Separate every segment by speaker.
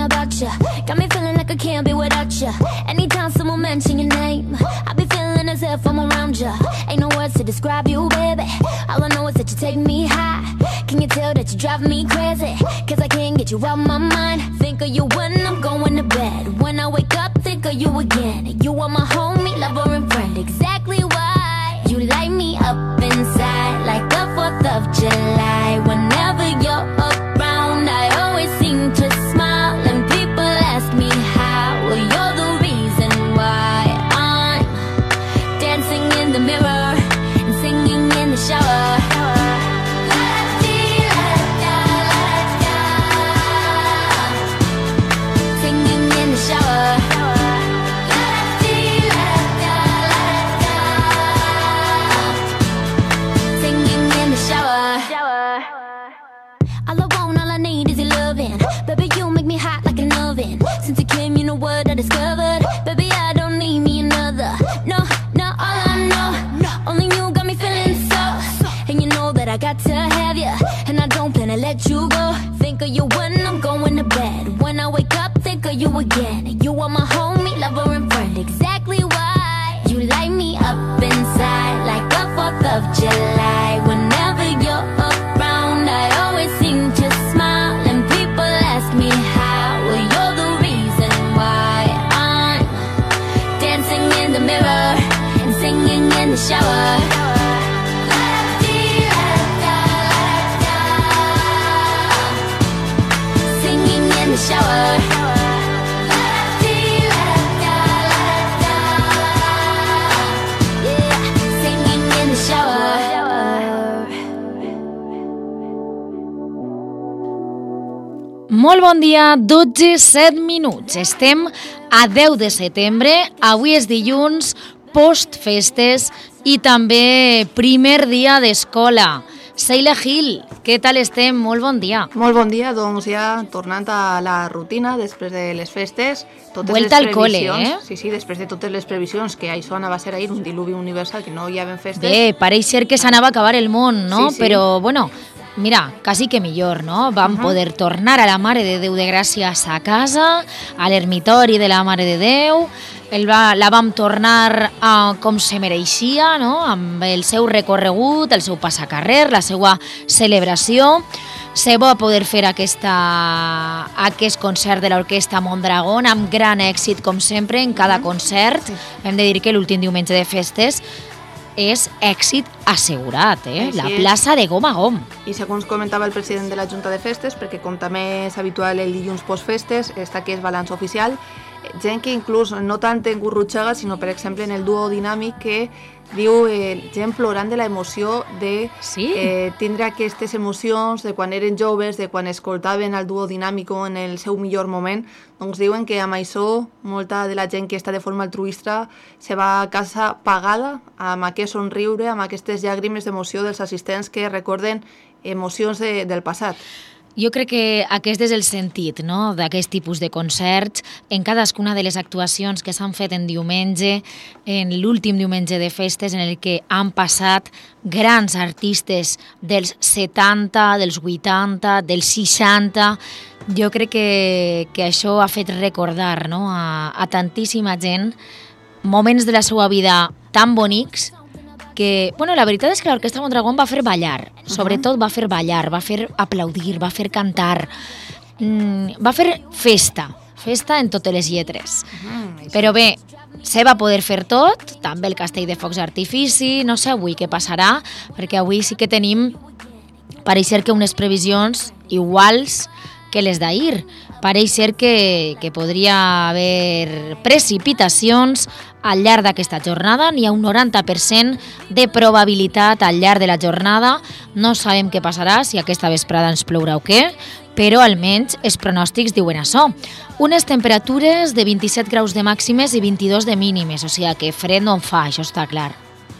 Speaker 1: about you. Got me feeling like I can't be without you. Anytime someone mention your name, I be feeling as if I'm around you. Ain't no words to describe you, baby. All I know is that you take me high. Can you tell that you drive me crazy? Cause I can't get you out my mind. Think of you when I'm going to bed. When I wake up, think of you again. You are my homie, lover and friend. Exactly why you light me up inside like the 4th of July. Whenever you're around, I always seem to smile. And people ask me how. Well, you're the reason why I'm dancing in the mirror and singing in the shower. Singing in the shower. Singing in the shower. All I want, all I need is your loving. Baby, you make me hot like an oven. Since you came, you know what I discovered. Baby, I don't need me another. No, no, all I know, only you got me feeling so. And you know that I got to have you, and I don't plan to let you go. Think of you when I'm going to bed. When I wake up, think of you again. You are my homie, lover and friend. Exactly why you light me up inside like the 4th of July. Whenever you're around, I always seem to smile. And people ask me how. Well, you're the reason why I'm dancing in the mirror and singing in the shower. Singing in the shower.
Speaker 2: Molt bon dia, 12:07 minuts. Estem a 10 de setembre, avui és dilluns, postfestes i també primer dia d'escola. Seila Gil, què tal estem? Molt bon dia.
Speaker 3: Molt bon dia, doncs ja tornant a la rutina després de les festes.
Speaker 2: Vuelta al cole, eh?
Speaker 3: Sí, després de totes les previsions, que això anava a ser ahir un diluvi universal, que no hi havia festes.
Speaker 2: Bé, pareix ser que s'anava a acabar el món, no?
Speaker 3: Sí.
Speaker 2: Però, bueno, mira, quasi que millor, no? Vam poder tornar a la Mare de Déu de Gràcies a casa, a l'ermitori de la Mare de Déu, la vam tornar com se mereixia, no? Amb el seu recorregut, el seu passacarrer, la seva celebració. Se va poder fer aquest concert de l'Orquestra Mondragón amb gran èxit, com sempre, en cada concert. Hem de dir que l'últim diumenge de festes és èxit assegurat, la plaça de gom a gom.
Speaker 3: I segons comentava el president de la Junta de Festes, perquè com també és habitual el dilluns postfestes, està que és balanç oficial, gent que inclús no tant en Gurrutxaga, sinó per exemple en el duo dinàmic, que diu gent plorant de l'emoció de tindre aquestes emocions de quan eren joves, de quan escoltaven el duo dinàmico en el seu millor moment. Doncs diuen que amb això molta de la gent que està de forma altruista se va a casa pagada amb aquest somriure, amb aquestes llàgrimes d'emoció dels assistents que recorden emocions del passat.
Speaker 2: Jo crec que aquest és el sentit, no?, d'aquest tipus de concerts. En cadascuna de les actuacions que s'han fet en diumenge, en l'últim diumenge de festes, en el que han passat grans artistes dels 70, dels 80, dels 60, jo crec que això ha fet recordar, no?, a tantíssima gent moments de la seva vida tan bonics que, bueno, la veritat és que l'Orquestra Mondragón va fer ballar, sobretot va fer ballar, va fer aplaudir, va fer cantar, va fer festa en totes les lletres. Però bé, se va poder fer tot, també el castell de focs d'artifici, no sé avui què passarà, perquè avui sí que tenim, pareix ser que unes previsions iguals que les d'ahir. Pareix ser que podria haver precipitacions al llarg d'aquesta jornada. N'hi ha un 90% de probabilitat al llarg de la jornada. No sabem què passarà, si aquesta vesprada ens plourà o què, però almenys els pronòstics diuen això. Unes temperatures de 27 graus de màximes i 22 de mínimes, o sigui que fred no en fa, això està clar.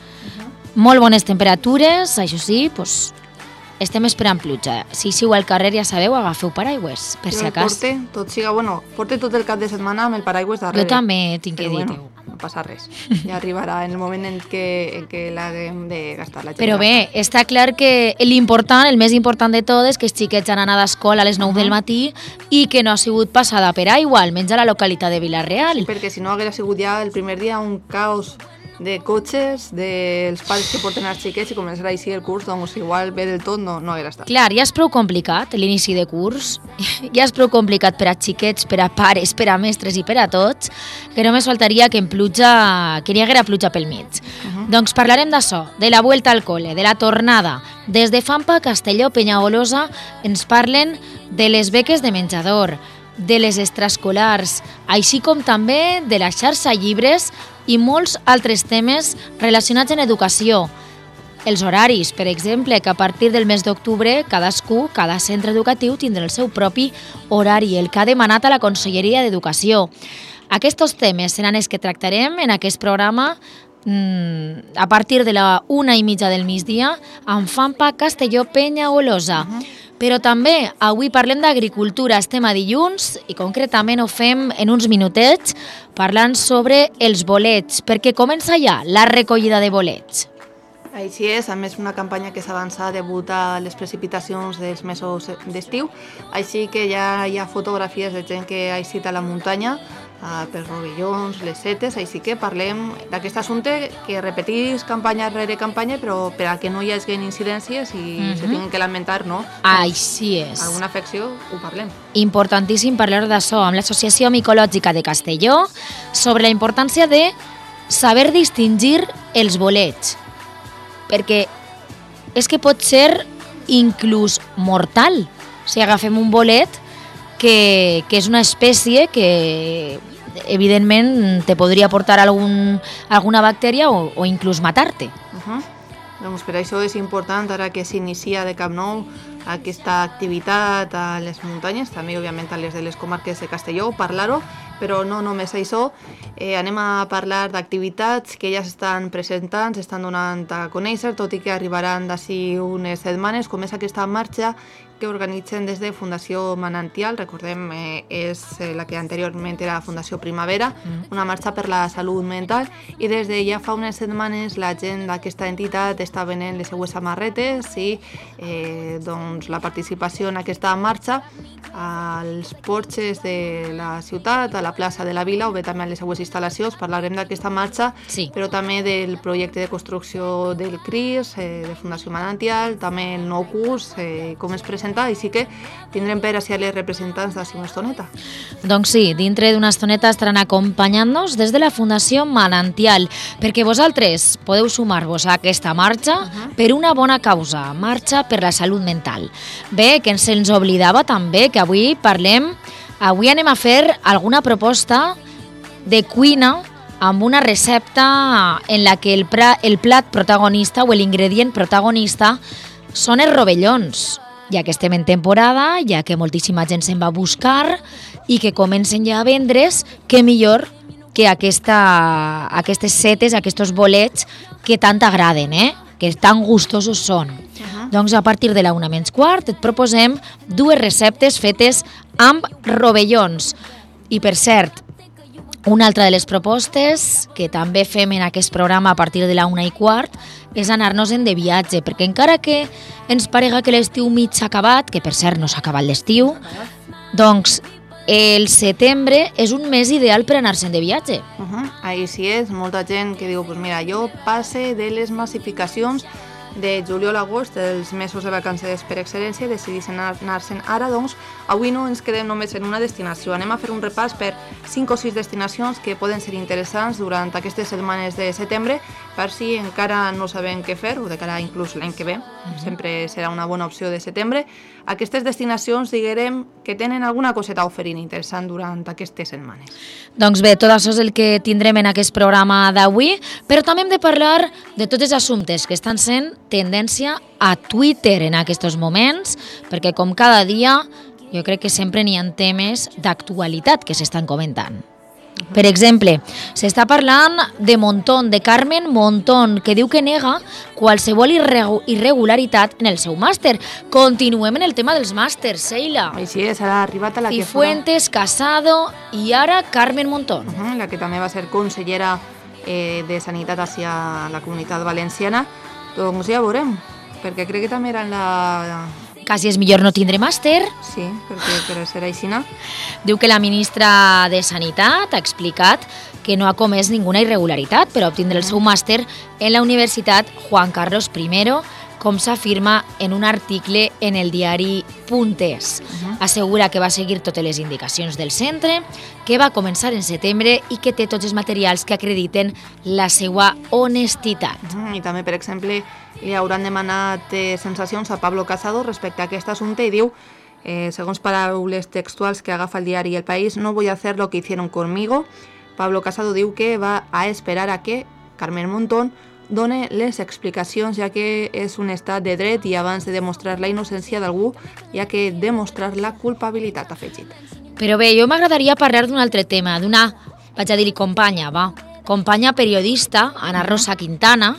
Speaker 2: Molt bones temperatures, això sí, doncs estem esperant pluja. Si siu al carrer, ja sabeu, agafeu paraigües, per si acas.
Speaker 3: Porte tot el cap de setmana amb el paraigües darrere.
Speaker 2: Jo també tinc que dir-ho.
Speaker 3: no passa res. Ja arribarà en el moment en què l'haguem de gastar.
Speaker 2: Però bé, està clar que l'important, el més important de tot és que els xiquets han anat a escola a les 9 del matí i que no ha sigut passada per aigua, almenys a la localitat de Vila-real.
Speaker 3: Sí, perquè si no hagués sigut ja el primer dia un caos de cotxes, dels pares que porten els xiquets i començarà així el curs, doncs igual bé del tot no haguera estat.
Speaker 2: Clar, ja és prou complicat l'inici de curs, ja és prou complicat per a xiquets, per a pares, per a mestres i per a tots, que només faltaria que n'hi haguera pluja pel mig. Doncs parlarem d'això, de la vuelta al cole, de la tornada. Des de FAMPA, Castelló, Penyagolosa, ens parlen de les beques de menjador, de les extraescolars, així com també de la xarxa llibres i molts altres temes relacionats en educació. Els horaris, per exemple, que a partir del mes d'octubre cada centre educatiu tindrà el seu propi horari, el que ha demanat a la Conselleria d'Educació. Aquests temes seran els que tractarem en aquest programa a partir de la 1:30 del migdia amb FAMPA Castelló Penyagolosa. Però també avui parlem d'agricultura, estem a dilluns i concretament ho fem en uns minutets parlant sobre els bolets, perquè comença ja la recollida de bolets.
Speaker 3: Així és, a més una campanya que s'avança degut a les precipitacions dels mesos d'estiu, així que ja hi ha fotografies de gent que ha eixit a la muntanya pels rovellons, les setes, així que parlem d'aquest assumpte que repetís campanya rere campanya, però per a que no hi hagi incidències i se tinguin que lamentar, no?
Speaker 2: Així és.
Speaker 3: Alguna afecció, ho parlem.
Speaker 2: Importantíssim parlar d'això amb l'Associació Micològica de Castelló sobre la importància de saber distingir els bolets, perquè és que pot ser inclús mortal. Si agafem un bolet que és una espècie que evidentment te podria portar alguna bactèria o inclús matar-te.
Speaker 3: Doncs per això és important, ara que s'inicia de cap nou aquesta activitat a les muntanyes, també òbviament a les de les comarques de Castelló, parlar-ho, però no només això, anem a parlar d'activitats que ja s'estan presentant, s'estan donant a conèixer, tot i que arribaran d'ací unes setmanes, com és aquesta marxa que organitzen des de Fundació Manantial, recordem, és la que anteriorment era Fundació Primavera, una marxa per la salut mental, i des de ja fa unes setmanes la gent d'aquesta entitat està venent les seues samarretes i doncs la participació en aquesta marxa als porxes de la ciutat, a la plaça de la Vila o bé també a les seues instal·lacions. Parlarem d'aquesta marxa,
Speaker 2: sí,
Speaker 3: però també del projecte de construcció del CRIS, de Fundació Manantial, també el nou curs, com es presenta, així que tindrem per ací les representants d'ací una estoneta.
Speaker 2: Doncs sí, dintre d'una estoneta estaran acompanyant-nos des de la Fundació Manantial, perquè vosaltres podeu sumar-vos a aquesta marxa per una bona causa, marxa per la salut mental. Bé, que se'ns oblidava també que avui anem a fer alguna proposta de cuina amb una recepta en la que el plat protagonista o l'ingredient protagonista són els rovellons, ja que estem en temporada, ja que moltíssima gent se'n va a buscar i que comencen ja a vendre's, què millor que aquestes setes, aquests bolets que tant agraden, que tan gustosos són. Doncs a partir de la 1:15 et proposem 2 receptes fetes amb rovellons. I per cert, una altra de les propostes que també fem en aquest programa a partir de la 1:15 és anar-nos-en de viatge, perquè encara que ens parega que l'estiu mig s'ha acabat, que per cert no s'ha acabat l'estiu, doncs el setembre és un mes ideal per anar-se'n de viatge.
Speaker 3: Així és, molta gent que diu, pues mira, jo passe de les massificacions de juliol a agost, dels mesos de vacances per excel·lència, decidís anar-se'n ara, doncs avui no ens quedem només en una destinació, anem a fer un repàs per 5 o 6 destinacions que poden ser interessants durant aquestes setmanes de setembre, per si encara no sabem què fer, o de cara inclús l'any que ve, sempre serà una bona opció de setembre. Aquestes destinacions, diguem, que tenen alguna coseta a oferir interessant durant aquestes setmanes.
Speaker 2: Doncs bé, tot això és el que tindrem en aquest programa d'avui, però també hem de parlar de tots els assumptes que estan sent tendència a Twitter en aquests moments, perquè com cada dia jo crec que sempre n'hi ha temes d'actualitat que s'estan comentant. Per exemple, s'està parlant de Montón, de Carmen Montón, que diu que nega qualsevol irregularitat en el seu màster. Continuem en el tema dels màsters, Sheila.
Speaker 3: Així és, ara ha arribat a la que
Speaker 2: Cifuentes, Casado i ara Carmen Montón.
Speaker 3: La que també va ser consellera de Sanitat hacia la Comunitat Valenciana. Doncs ja veurem, perquè crec que també era en la...
Speaker 2: Quasi és millor no tindre màster.
Speaker 3: Sí, perquè per ser aixina.
Speaker 2: Diu que la ministra de Sanitat ha explicat que no ha comès ninguna irregularitat per obtindre el seu màster en la Universitat Juan Carlos I, com s'afirma en un article en el diari Puntes. Assegura que va seguir totes les indicacions del centre, que va començar en setembre i que té tots els materials que acrediten la seva honestitat.
Speaker 3: I també, per exemple, li hauran demanat sensacions a Pablo Casado respecte a aquest assumpte i diu, segons paraules textuals que agafa el diari El País, no voy a hacer lo que hicieron conmigo. Pablo Casado diu que va a esperar a que Carmen Montón done les explicacions, ja que és un estat de dret i abans de demostrar la innocència d'algú hi ha que demostrar la culpabilitat, afegit.
Speaker 2: Però bé, jo m'agradaria parlar d'un altre tema, d'una, vaig a dir-hi companya, companya periodista, Ana Rosa Quintana.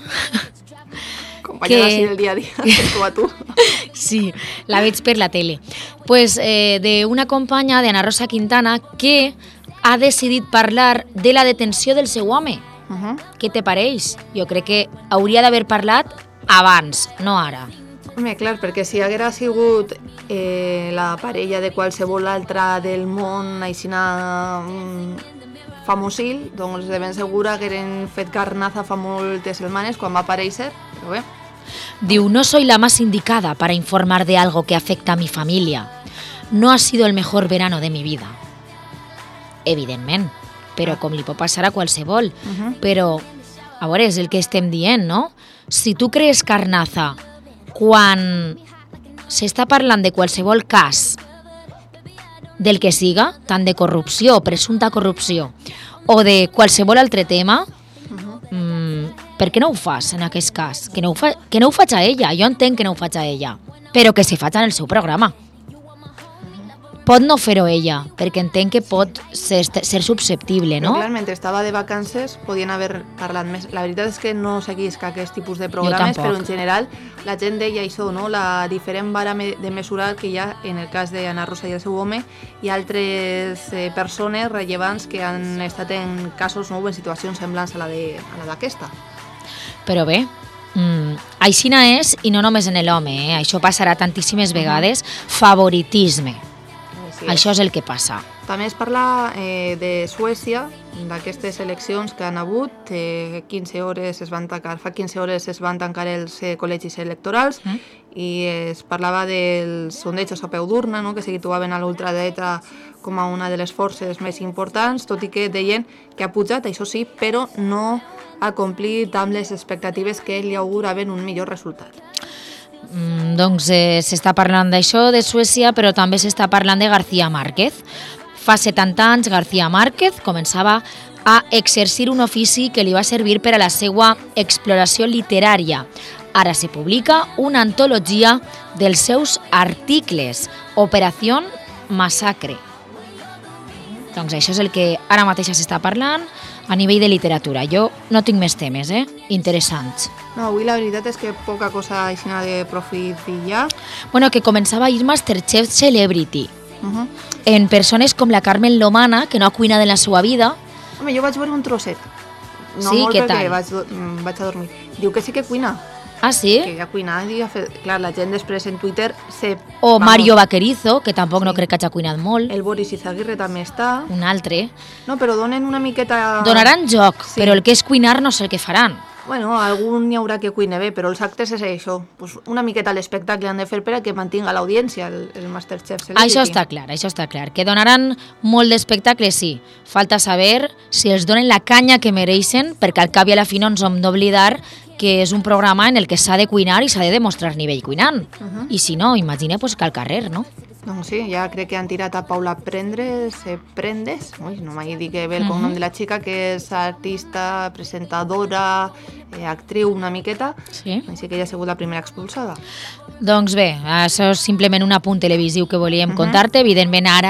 Speaker 3: Companya així del dia a dia, tu a tu.
Speaker 2: Sí, la veig per la tele. Pues d'una companya d'Ana Rosa Quintana que ha decidit parlar de la detenció del seu home. Què te pareix? Jo crec que hauria d'haver parlat abans, no ara.
Speaker 3: Home, clar, perquè si haguera sigut la parella de qualsevol altra del món aixina famosil, doncs de ben segur hagueren fet carnaza fa moltes setmanes quan va aparèixer, però bé.
Speaker 2: Diu, no soy la más indicada para informar de algo que afecta a mi familia. No ha sido el mejor verano de mi vida. Evidentment, però com li pot passar a qualsevol. Però, a veure, és el que estem dient, no? Si tu crees carnaza quan s'està parlant de qualsevol cas del que siga, tant de corrupció, presumpta corrupció, o de qualsevol altre tema, per què no ho fas en aquest cas? Que no ho faig a ella, jo entenc que no ho faig a ella, però que se faig en el seu programa. Pot no fer-ho ella, perquè entenc que pot ser susceptible, no?
Speaker 3: Però clar, mentre estava de vacances podien haver parlat més. La veritat és que no seguisc aquest tipus de programes, però en general la gent deia això, no? La diferent vara de mesurar que hi ha en el cas d'Anna Rosa i el seu home i altres persones rellevants que han estat en casos, no? En situacions semblants a la d'aquesta.
Speaker 2: Però bé, aixina és, i no només en l'home, això passarà tantíssimes vegades, favoritisme. Sí, això és el que passa.
Speaker 3: També es parla de Suècia, d'aquestes eleccions que han hagut, fa 15 hores es van tancar els col·legis electorals i es parlava dels sondejos a peu d'urna, no? Que se situaven a l'ultradreta com a una de les forces més importants, tot i que deien que ha pujat, això sí, però no ha complit amb les expectatives que li auguraven un millor resultat.
Speaker 2: Doncs s'està parlant d'això, de Suècia, però també s'està parlant de García Márquez. Fa 70 anys García Márquez començava a exercir un ofici que li va servir per a la seva exploració literària. Ara se publica una antologia dels seus articles, Operació Massacre. Doncs això és el que ara mateix s'està parlant a nivell de literatura. Jo no tinc més temes, interessants.
Speaker 3: No, avui la veritat és que poca cosa aixina de profit hi ha.
Speaker 2: Bueno, que començava a ir Masterchef Celebrity. En persones com la Carmen Lomana, que no ha cuinat en la seva vida.
Speaker 3: Home, jo vaig veure un trosset. No
Speaker 2: sí,
Speaker 3: molt
Speaker 2: què
Speaker 3: perquè
Speaker 2: tal?
Speaker 3: Vaig a dormir. Diu que sí que cuina.
Speaker 2: Ah, sí?
Speaker 3: Que ha cuinat i ha fet... Clar, la gent després en Twitter...
Speaker 2: O Mario Vaquerizo, que tampoc no crec que hagi cuinat molt.
Speaker 3: El Boris Izaguirre també està.
Speaker 2: Un altre.
Speaker 3: No, però donen una miqueta...
Speaker 2: Donaran joc, sí. Però el que és cuinar no sé el que faran.
Speaker 3: Bueno, algun n'hi haurà que cuine bé, però els actes és això. Pues una miqueta l'espectacle han de fer per a que mantinga l'audiència, el Masterchef Celebrity.
Speaker 2: Això està clar. Que donaran molt d'espectacle, sí. Falta saber si els donen la canya que mereixen, perquè al cap i a la fi no ens hem d'oblidar que és un programa en el que s'ha de cuinar i s'ha de demostrar nivell cuinant. I si no, imagina pues, que al carrer, no?
Speaker 3: Doncs sí, ja crec que han tirat a Paula Prendes, ui, no m'he dit que ve el cognom de la xica, que és artista, presentadora, actriu una miqueta,
Speaker 2: sí.
Speaker 3: Així que ella ha sigut la primera expulsada.
Speaker 2: Doncs bé, això és simplement un apunt televisiu que volíem contar-te. Evidentment ara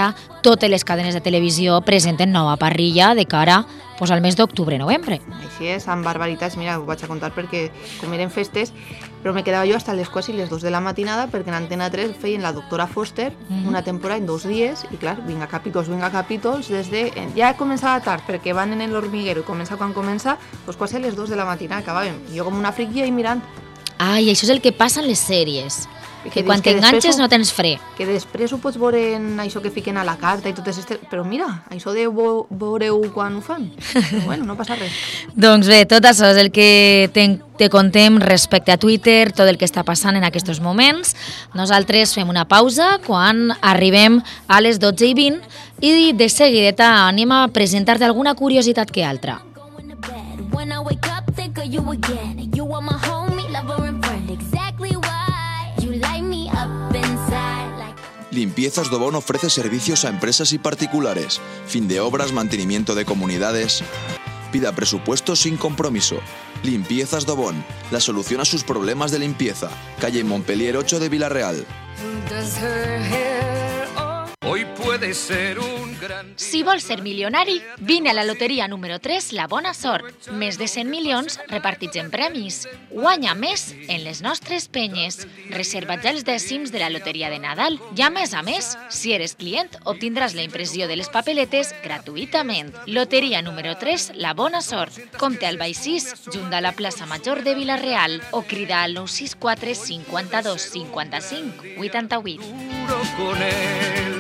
Speaker 2: totes les cadenes de televisió presenten nova parrilla de cara al mes d'octubre-novembre.
Speaker 3: Així és, amb barbaritats, mira, ho vaig a contar perquè com eren festes, però me quedava jo hasta les quasi les 2 de la matinada perquè en Antena 3 feien la doctora Foster una temporada en 2 dies i clar, vinga capítols, des de... Ja començava tard perquè van en l'hormiguero i comença quan comença, doncs quasi a les 2 de la matinada acabàvem. Jo com una friquia i mirant.
Speaker 2: Ai, això és el que passa en les sèries. Que quan t'enganxes no tens fre.
Speaker 3: Que després ho pots veure en això que fiquen a la carta i totes aquestes... Però mira, això de veure-ho quan ho fan. Però bueno, no passa res.
Speaker 2: Doncs bé, tot això és el que te contem respecte a Twitter, tot el que està passant en aquests moments. Nosaltres fem una pausa quan arribem a les 12:20 i de seguideta anem a presentar-te alguna curiositat que altra. When I wake up, think of you again. You are my homie, lover and friend. Exactly why you light me up inside.
Speaker 4: Limpiezas Dobón ofrece servicios a empresas y particulares, fin de obras, mantenimiento de comunidades. Pida presupuestos sin compromiso. Limpiezas Dobón, la solución a sus problemas de limpieza. Calle Montpellier 8 de Villarreal.
Speaker 5: Hoy puede ser un gran...
Speaker 2: Si vols ser milionari, vine a la loteria número 3, La Bona Sort. Més de 100 milions repartits en premis. Guanya més en les nostres penyes. Reserva ja els dècims de la loteria de Nadal. I a més, si eres client, obtindràs la impressió de les papeletes gratuïtament. Loteria número 3, La Bona Sort. Compte al Baix 6, junt a la plaça Major de Vila-real, o crida al 964 52 55 88.
Speaker 5: Con él.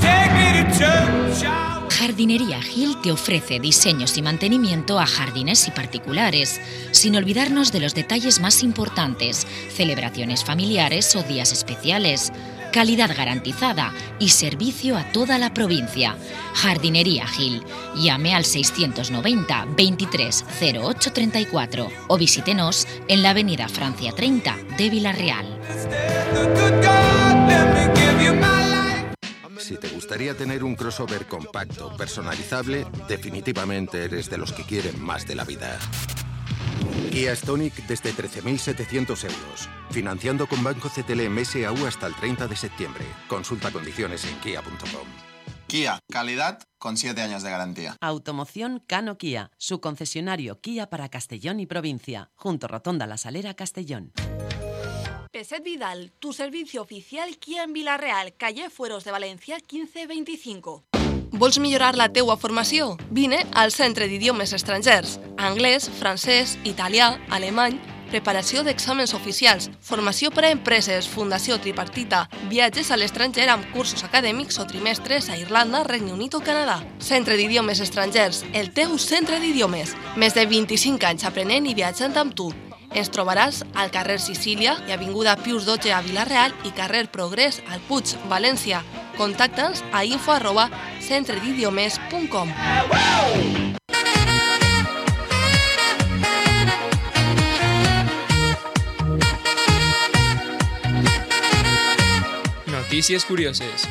Speaker 6: Jardinería Gil te ofrece diseños y mantenimiento a jardines y particulares, sin olvidarnos de los detalles más importantes, celebraciones familiares o días especiales, calidad garantizada y servicio a toda la provincia. Jardinería Gil. Llame al 690 23 08 34 o visítenos en la avenida Francia 30 de Vila-real.
Speaker 7: Si te gustaría tener un crossover compacto, personalizable, definitivamente eres de los que quieren más de la vida. Kia Stonic desde 13.700 euros. Financiando con Banco CTLM SAU hasta el 30 de septiembre. Consulta condiciones en kia.com.
Speaker 8: Kia, calidad con 7 años de garantía.
Speaker 9: Automoción Cano Kia, su concesionario Kia para Castellón y provincia, junto Rotonda La Salera, Castellón.
Speaker 10: Peset Vidal, tu servicio oficial Kia en Vila-real, calle Fueros de Valencia 1525. Vols millorar la teua formació? Vine al Centre d'Idiomes Estrangers. Anglès, francès, italià, alemany, preparació d'exàmens oficials, formació per a empreses, fundació tripartita, viatges a l'estranger amb cursos acadèmics o trimestres a Irlanda, Regne Unit o Canadà. Centre d'Idiomes Estrangers, el teu centre d'idiomes. Més de 25 anys aprenent i viatjant amb tu. Ens trobaràs al carrer Sicília i avinguda Pius XII a Vila-real i carrer Progrés al Puig, València. Contacta'ns a info@centredidiomes.com.
Speaker 11: Notícies curioses.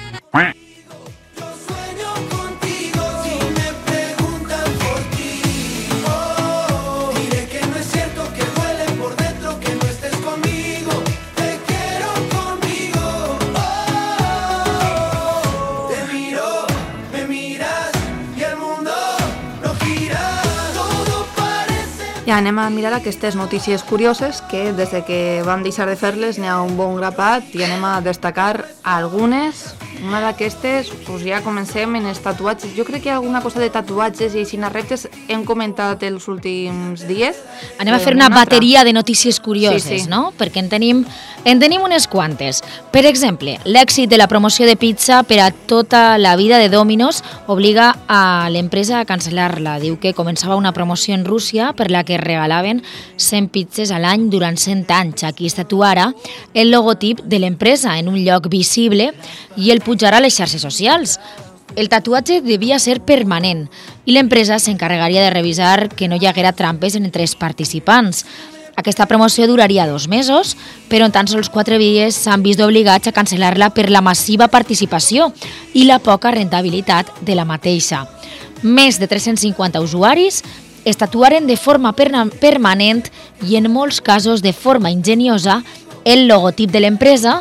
Speaker 3: Ja anem a mirar aquestes notícies curioses que des de que vam deixar de fer-les n'hi ha un bon grapat i anem a destacar algunes. Una d'aquestes, doncs ja comencem en els tatuatges. Jo crec que alguna cosa de tatuatges i així reptes hem comentat els últims dies.
Speaker 2: Anem a fer una bateria de notícies curioses, no? Perquè en tenim unes quantes. Per exemple, l'èxit de la promoció de pizza per a tota la vida de Domino's obliga a l'empresa a cancel·lar-la. Diu que començava una promoció en Rússia per la que regalaven 100 pizzas a l'any durant 100 anys. Aquí es tatuara el logotip de l'empresa en un lloc visible i el pujarà a les xarxes socials. El tatuatge devia ser permanent i l'empresa s'encarregaria de revisar que no hi haguera trampes entre els participants. Aquesta promoció duraria 2 mesos, però en tan sols 4 dies s'han vist obligats a cancel·lar-la per la massiva participació i la poca rentabilitat de la mateixa. Més de 350 usuaris es tatuaren de forma permanent i en molts casos de forma ingeniosa el logotip de l'empresa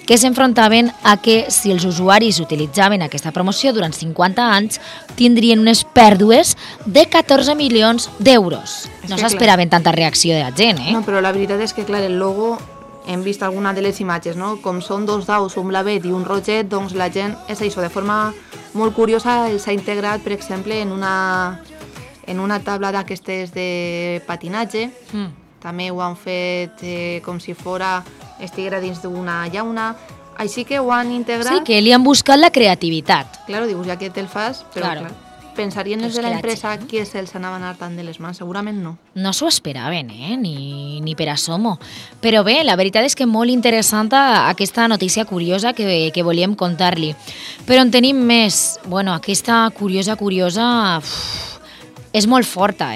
Speaker 2: que s'enfrontaven a que si els usuaris utilitzaven aquesta promoció durant 50 anys tindrien unes pèrdues de 14 milions d'euros. No s'esperaven tanta reacció de la gent,
Speaker 3: No, però la veritat és que, clar, el logo, hem vist alguna de les imatges, no? Com són dos daus, un blavet i un roget, doncs la gent, és això, de forma molt curiosa, s'ha integrat, per exemple, en una taula d'aquestes de patinatge. També ho han fet com si estiguera dins d'una llauna. Així que ho han integrat...
Speaker 2: Sí, que li han buscat la creativitat.
Speaker 3: Claro, dius, ja que te'l fas, però clar, pensarien els de la empresa que se'ls anava a anar tant de les mans, segurament no.
Speaker 2: No s'ho esperaven, ni per asomo. Però bé, la veritat és que molt interessant aquesta notícia curiosa que volíem contar-li. Però en tenim més. Bueno, aquesta curiosa, és molt forta,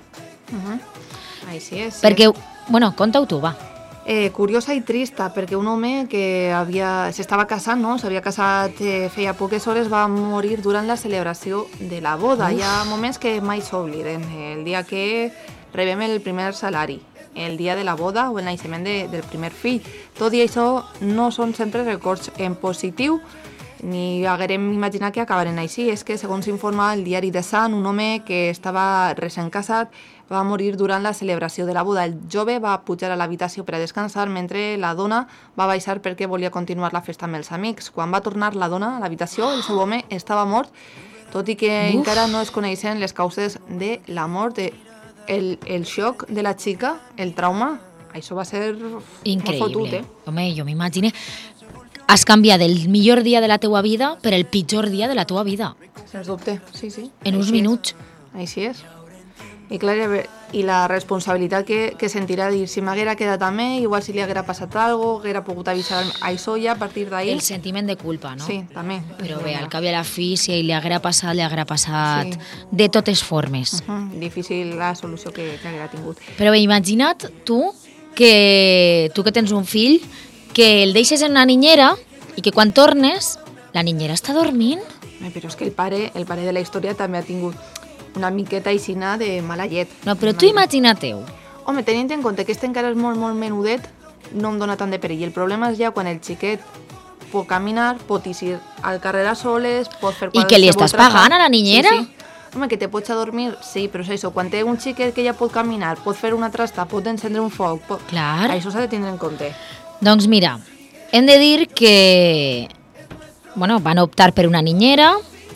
Speaker 3: Així és.
Speaker 2: Perquè, bueno, conta-ho tu, va.
Speaker 3: Curiosa i trista, perquè un home que s'estava casant, no? S'havia casat feia poques hores, va morir durant la celebració de la boda. Hi ha moments que mai s'obliden. El dia que rebem el primer salari, el dia de la boda o el naixement del primer fill. Tot i això no són sempre records en positiu, ni haguérem imaginat que acabaren així. És que, segons informa el diari de Sant, un home que estava recent casat va morir durant la celebració de la boda. El jove va pujar a l'habitació per a descansar, mentre la dona va baixar perquè volia continuar la festa amb els amics. Quan va tornar la dona a l'habitació, el seu home estava mort, tot i que encara no es coneixen les causes de la mort. El xoc de la xica, el trauma, això va ser
Speaker 2: increïble.
Speaker 3: Molt fotut,
Speaker 2: Home, jo m'imagino... Has canviat el millor dia de la teua vida per el pitjor dia de la teua vida.
Speaker 3: Sens dubte, sí.
Speaker 2: En uns minuts.
Speaker 3: Així és. I clar, i la responsabilitat que sentirà dir, si m'haguera quedat amb ell, igual si li haguera passat alguna cosa, haguera pogut avisar a això ja a partir d'ahir.
Speaker 2: El sentiment de culpa, no?
Speaker 3: Sí, també.
Speaker 2: Però bé, al cap i a la fi, si li haguera passat de totes formes.
Speaker 3: Difícil la solució que haguera tingut.
Speaker 2: Però bé, imagina't tu que tens un fill, que el deixes en una niñera i que quan tornes, la niñera està dormint.
Speaker 3: Però és que el pare de la història també ha tingut una miqueta aixina de mala llet.
Speaker 2: No, però tu imagina-t'ho.
Speaker 3: Home, tenint en compte que este encara és molt, molt menudet, no em dona tant de perill. El problema és ja quan el xiquet pot caminar, pot eixir al carrer a soles, pot fer qualsevol...
Speaker 2: I que li estàs pagant a la niñera?
Speaker 3: Sí. Home, que te pots adormir, sí, però és això, quan té un xiquet que ja pot caminar, pot fer una trasta, pot encendre un foc...
Speaker 2: Clar.
Speaker 3: Això s'ha de tindre en compte.
Speaker 2: Doncs mira, hem de dir que van optar per una niñera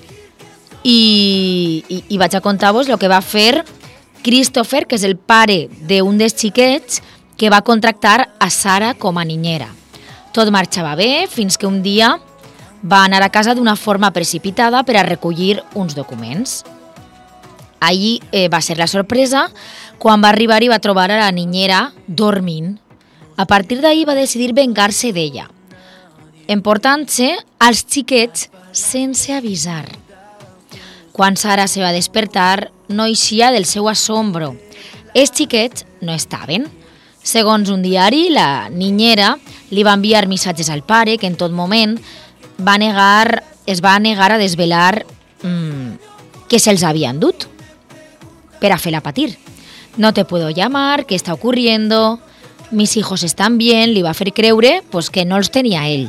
Speaker 2: i vaig a contar-vos el que va fer Christopher, que és el pare d'un dels xiquets que va contractar a Sara com a niñera. Tot marxava bé fins que un dia va anar a casa d'una forma precipitada per a recollir uns documents. Allí va ser la sorpresa quan va arribar i va trobar a la niñera dormint. A partir d'ahir va decidir vengar-se d'ella, emportant-se als xiquets sense avisar. Quan Sara se va despertar, no eixia del seu assombro. Els xiquets no estaven. Segons un diari, la niñera li va enviar missatges al pare que en tot moment es va negar a desvelar que se'ls havien dut per a fer-la patir. No te puedo llamar, ¿qué está ocurriendo? Mis hijos están bien, li va fer creure que no els tenía él.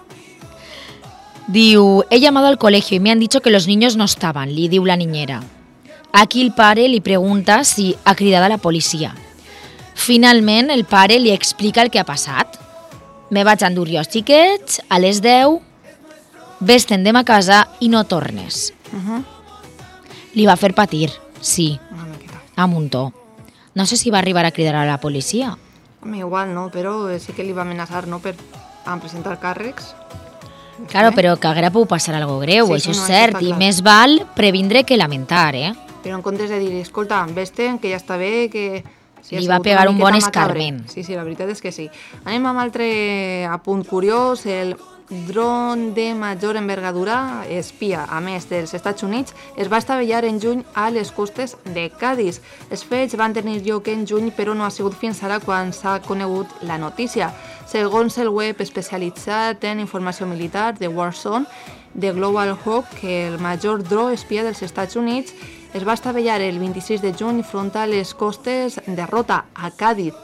Speaker 2: Diu, he llamado al colegio y me han dicho que los niños no estaban, li diu la niñera. Aquí el pare li pregunta si ha cridat a la policia. Finalment, el pare li explica el que ha passat. Me vaig endur jo els xiquets, a les 10, vés-te'n a casa i no tornes. Li va fer patir, sí, a muntó. No sé si va arribar a cridar a la policia.
Speaker 3: Home, igual no, però sí que li va amenaçar, no?, per presentar càrrecs.
Speaker 2: Claro, però que haguera pogut passar algo greu, això és cert, i més val previndre que lamentar,
Speaker 3: Però en comptes de dir, escolta, vés-te'n, que ja està bé, que...
Speaker 2: Li va pegar un bon escarment.
Speaker 3: Sí, la veritat és que sí. Anem amb altre apunt curiós, el dron de major envergadura espia, a més dels Estats Units, es va estavellar en juny a les costes de Cádiz. Els fets van tenir lloc en juny, però no ha sigut fins ara quan s'ha conegut la notícia. Segons el web especialitzat en informació militar de Warzone, de Global Hawk, que el major dron espia dels Estats Units es va estavellar el 26 de juny front a les costes de Rota, a Cádiz.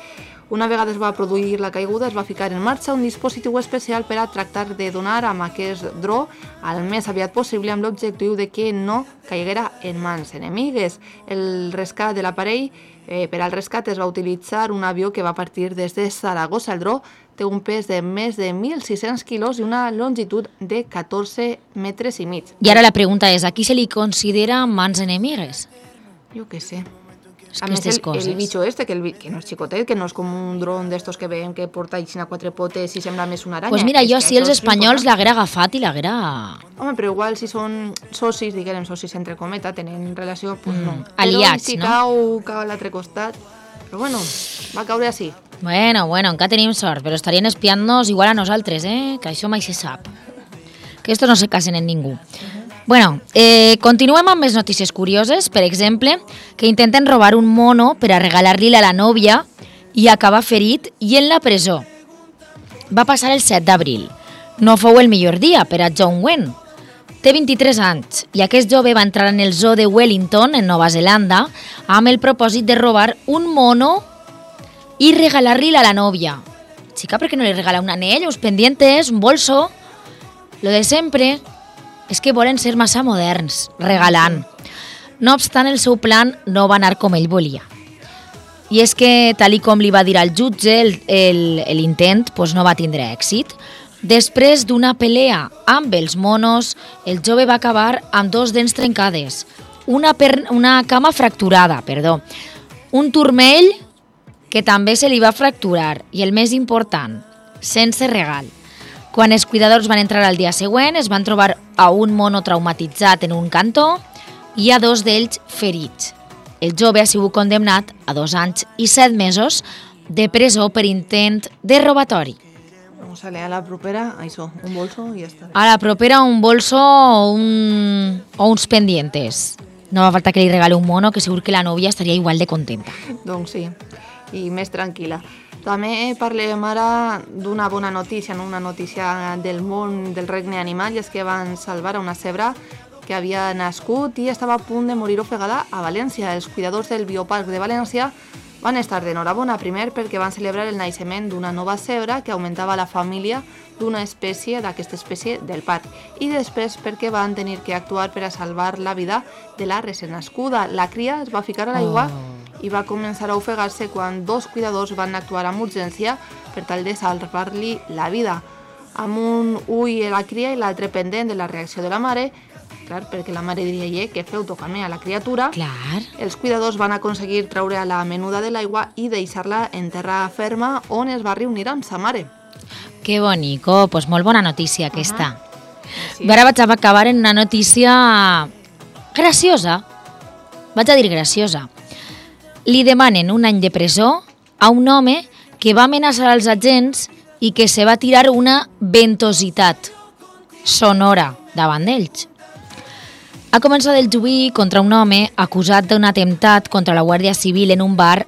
Speaker 3: Una vegada es va produir la caiguda, es va ficar en marxa un dispositiu especial per a tractar de donar amb aquest dro el més aviat possible amb l'objectiu de que no caiguera en mans enemigues. El rescat de l'aparell, per al rescat es va utilitzar un avió que va partir des de Saragossa. El dro té un pes de més de 1.600 quilos i una longitud de 14 metres i mig.
Speaker 2: I ara la pregunta és, a qui se li considera mans enemigues?
Speaker 3: Jo què sé.
Speaker 2: A més,
Speaker 3: el bicho este, que no és xicotet, que no és com un dron d'estos que veiem que porta a quatre potes i sembla més una aranya.
Speaker 2: Pues mira, jo si els espanyols l'haguera agafat i l'haguera...
Speaker 3: Home, però igual si són socis, diguem socis entre cometa, tenen relació, pues no.
Speaker 2: Aliats,
Speaker 3: però si cau a l'altre costat... Però bueno, va caure així.
Speaker 2: Bueno, encara tenim sort, però estarien espiant-nos igual a nosaltres, que això mai se sap. Que estos no se casen en ningú. Bueno, continuem amb més notícies curioses, per exemple, que intenten robar un mono per a regalar-li a la nòvia i acabar ferit i en la presó. Va passar el 7 d'abril. No fou el millor dia per a John Wen. Té 23 anys i aquest jove va entrar en el zoo de Wellington, en Nova Zelanda, amb el propòsit de robar un mono i regalar-li a la nòvia. Xica, per què no li regala un anell, uns pendientes, un bolso? Lo de sempre... és que volen ser massa moderns, regalant. No obstant, el seu plan no va anar com ell volia. I és que, tal com li va dir al jutge, l'intent no va tindre èxit. Després d'una pelea amb els monos, el jove va acabar amb 2 dents trencades, una cama fracturada, un turmell que també se li va fracturar i, el més important, sense regal. Quan els cuidadors van entrar al dia següent, es van trobar a un mono traumatitzat en un cantó i a 2 d'ells ferits. El jove ha sigut condemnat a 2 anys i 7 mesos de presó per intent de robatori.
Speaker 3: A la propera, això, un bolso i ja està.
Speaker 2: A la propera un bolso o uns pendientes. No va falta que li regale un mono, que segur que la nòvia estaria igual de contenta.
Speaker 3: Doncs sí, i més tranquil·la. També parlem ara d'una bona notícia, una notícia del món del regne animal, i és que van salvar a una zebra que havia nascut i estava a punt de morir ofegada a València. Els cuidadors del Bioparc de València van estar d'enhorabona, primer perquè van celebrar el naixement d'una nova zebra que augmentava la família d'aquesta espècie del parc, i després perquè van tenir que actuar per a salvar la vida de la recent nascuda. La cria es va ficar a l'aigua i va començar a ofegar-se quan 2 cuidadors van actuar amb urgència per tal de salvar-li la vida. Amb un ull a la cria i l'altre pendent de la reacció de la mare, clar, perquè la mare diria que feu tocar-me a la criatura, els cuidadors van aconseguir treure a la menuda de l'aigua i deixar-la en terra ferma on es va reunir amb sa mare.
Speaker 2: Que bonico, pues molt bona notícia aquesta. Sí. Ara vaig acabar en una notícia graciosa, vaig a dir graciosa. Li demanen un any de presó a un home que va amenaçar els agents i que se va tirar una ventositat sonora davant d'ells. Ha començat el juí contra un home acusat d'un atemptat contra la Guàrdia Civil en un bar.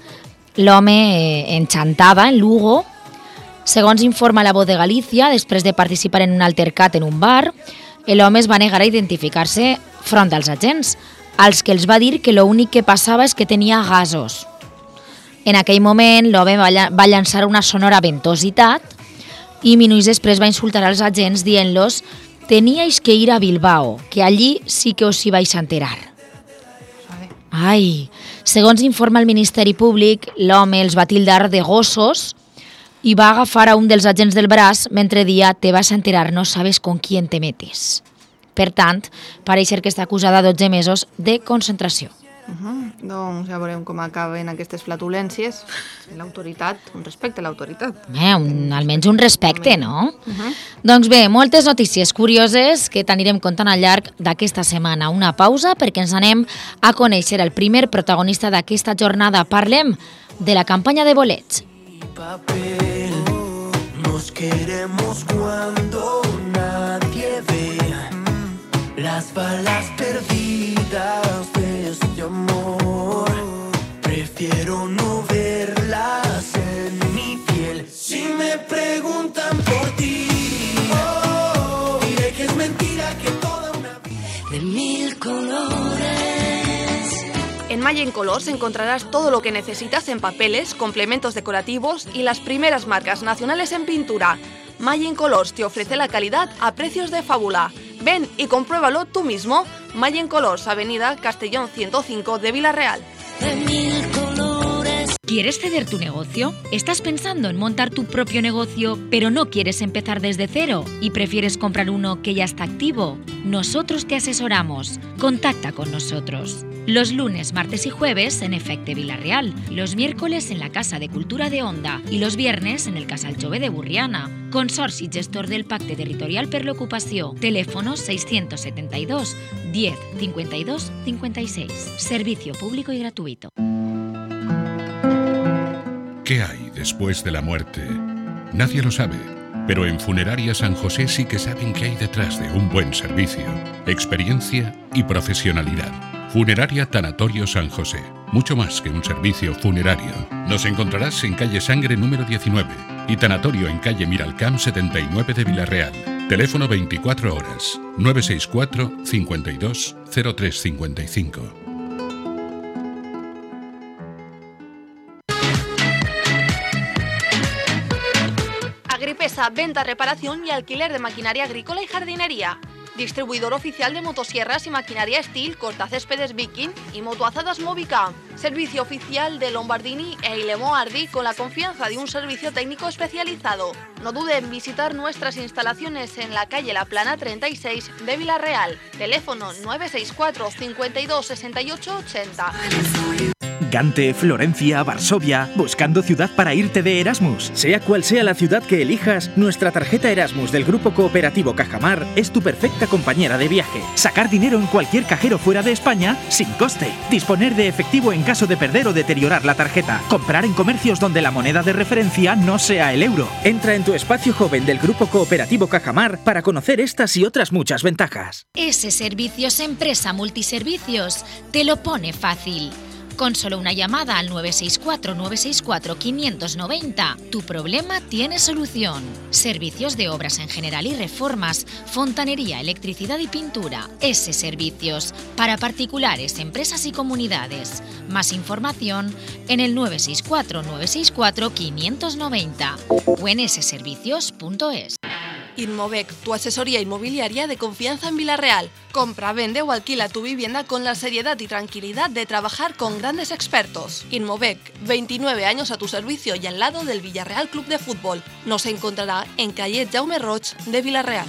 Speaker 2: L'home enxantada en Lugo. Segons informa La Voz de Galícia, després de participar en un altercat en un bar, l'home es va negar a identificar-se front als agents, als que els va dir que l'únic que passava és que tenia gasos. En aquell moment, l'home va llançar una sonora ventositat i minuts després va insultar als agents dient-los «Teníais que ir a Bilbao, que allí sí que us hi vais a enterar». Ai, segons informa el Ministeri Públic, l'home els va tildar de gossos i va agafar a un dels agents del braç mentre dia «Te vas a enterar, no sabes con quién te metes». Per tant, pareix ser que està acusada de 12 mesos de concentració.
Speaker 3: Doncs ja veurem com acaben aquestes flatulències. L'autoritat, un respecte a l'autoritat.
Speaker 2: Almenys un respecte, no? Doncs bé, moltes notícies curioses que t'anirem contant al llarg d'aquesta setmana. Una pausa perquè ens anem a conèixer el primer protagonista d'aquesta jornada. Parlem de la campanya de bolets.
Speaker 11: Nos queremos cuando nadie ve las balas perdidas de este amor. Prefiero no verlas en mi piel. Si me preguntan por ti, diré que es mentira que toda una vida de 1000 colores.
Speaker 10: En Mayen Colors encontrarás todo lo que necesitas en papeles, complementos decorativos y las primeras marcas nacionales en pintura. Mayen Colors te ofrece la calidad a precios de fábula. Ven y compruébalo tú mismo. Mayen Colors, Avenida Castellón 105 de Villarreal.
Speaker 6: ¿Quieres ceder tu negocio? ¿Estás pensando en montar tu propio negocio, pero no quieres empezar desde cero y prefieres comprar uno que ya está activo? Nosotros te asesoramos. Contacta con nosotros. Los lunes, martes y jueves en Efecte Villarreal, los miércoles en la Casa de Cultura de Onda y los viernes en el Casal Jove de Burriana. Consorci gestor del Pacte Territorial per l'Ocupació. Teléfono 672 10 52 56. Servicio público y gratuito.
Speaker 12: ¿Qué hay después de la muerte? Nadie lo sabe, pero en Funeraria San José sí que saben qué hay detrás de un buen servicio, experiencia y profesionalidad. Funeraria Tanatorio San José, mucho más que un servicio funerario. Nos encontrarás en calle Sangre número 19 y Tanatorio en calle Miralcamp 79 de Villarreal. Teléfono 24 horas, 964 52 0355.
Speaker 10: Agripesa, venta, reparación y alquiler de maquinaria agrícola y jardinería. Distribuidor oficial de motosierras y maquinaria Steel, cortacéspedes Viking y motoazadas Movica. Servicio oficial de Lombardini e Ilemo Ardi con la confianza de un servicio técnico especializado. No dude en visitar nuestras instalaciones en la calle La Plana 36 de Villarreal. Teléfono 964 52 68 80.
Speaker 13: Gante, Florencia, Varsovia, buscando ciudad para irte de Erasmus. Sea cual sea la ciudad que elijas, nuestra tarjeta Erasmus del Grupo Cooperativo Cajamar es tu perfecta compañera de viaje. Sacar dinero en cualquier cajero fuera de España sin coste. Disponer de efectivo en caso de perder o deteriorar la tarjeta. Comprar en comercios donde la moneda de referencia no sea el euro. Entra en tu espacio joven del Grupo Cooperativo Cajamar para conocer estas y otras muchas ventajas.
Speaker 6: S Servicios Empresa Multiservicios te lo pone fácil. Con solo una llamada al 964-964-590, tu problema tiene solución. Servicios de obras en general y reformas, fontanería, electricidad y pintura. S Servicios, para particulares, empresas y comunidades. Más información en el 964-964-590 o en sservicios.es.
Speaker 10: Inmovec, tu asesoría inmobiliaria de confianza en Villarreal. Compra, vende o alquila tu vivienda con la seriedad y tranquilidad de trabajar con grandes expertos. Inmovec, 29 años a tu servicio y al lado del Villarreal Club de Fútbol. Nos encontrará en calle Jaume Roig de Villarreal.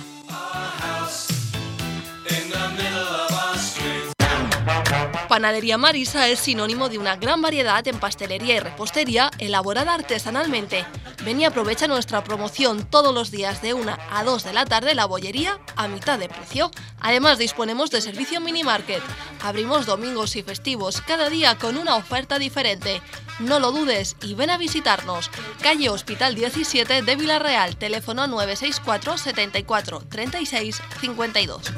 Speaker 10: Panadería Marisa es sinónimo de una gran variedad en pastelería y repostería elaborada artesanalmente. Ven y aprovecha nuestra promoción todos los días de 1 a 2 de la tarde la bollería a mitad de precio. Además disponemos de servicio mini market. Abrimos domingos y festivos cada día con una oferta diferente. No lo dudes y ven a visitarnos. Calle Hospital 17 de Villarreal, teléfono 964 74 36 52.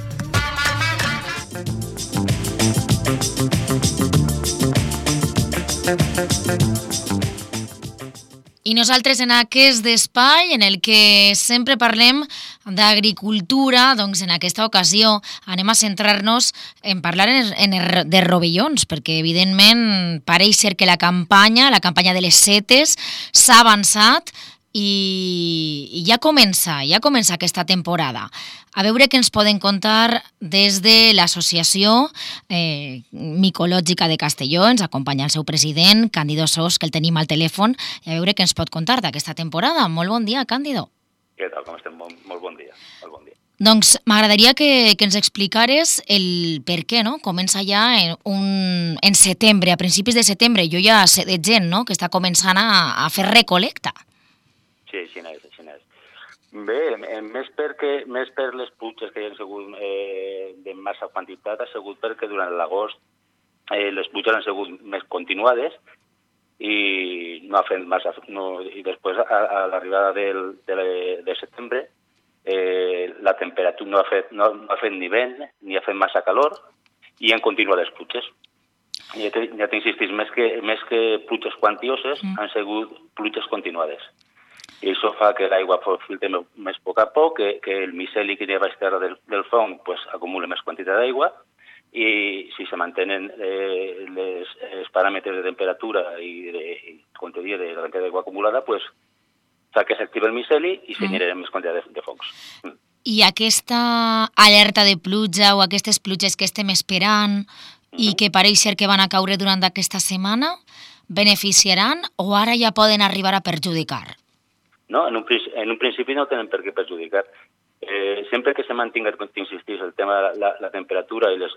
Speaker 2: I nosaltres en aquest espai en el que sempre parlem d'agricultura, doncs en aquesta ocasió anem a centrar-nos en parlar de rovellons, perquè evidentment pareix ser que la campanya de les setes s'ha avançat i ja comença aquesta temporada. A veure què ens poden contar des de l'Associació Micològica de Castelló. Ens acompanya el seu president, Càndido Sos, que el tenim al telèfon, i a veure què ens pot contar d'aquesta temporada. Molt bon dia, Càndido.
Speaker 14: Què tal, com estem? Molt bon dia.
Speaker 2: Doncs m'agradaria que ens explicares el per què, no? Comença ja en setembre, a principis de setembre. Jo ja sé de gent, no?, que està començant a fer recolecta.
Speaker 14: Sí, així n'és. Bé, més per les pluges que hi ha sigut de massa quantitat, ha sigut perquè durant l'agost les pluges han sigut més continuades i no ha fet massa... I després, a l'arribada de setembre, la temperatura no ha fet ni vent, ni ha fet massa calor i han continuat les pluges. Ja t'insistís, més que pluges quantioses, han sigut pluges continuades. I això fa que l'aigua filtre més a poc, que el miceli que hi ha baix terra del fong acumula més quantitat d'aigua i si se mantenen els paràmetres de temperatura i de quantitat d'aigua acumulada, pues, fa que s'activa el miceli i se generen més quantitat de fongs.
Speaker 2: I aquesta alerta de pluja o aquestes pluges que estem esperant i que pareix ser que van a caure durant aquesta setmana, beneficiaran o ara ja poden arribar a perjudicar?
Speaker 14: No, en un principi no tenen per què perjudicar. Sempre que se mantinga, insistís, el tema de la temperatura i la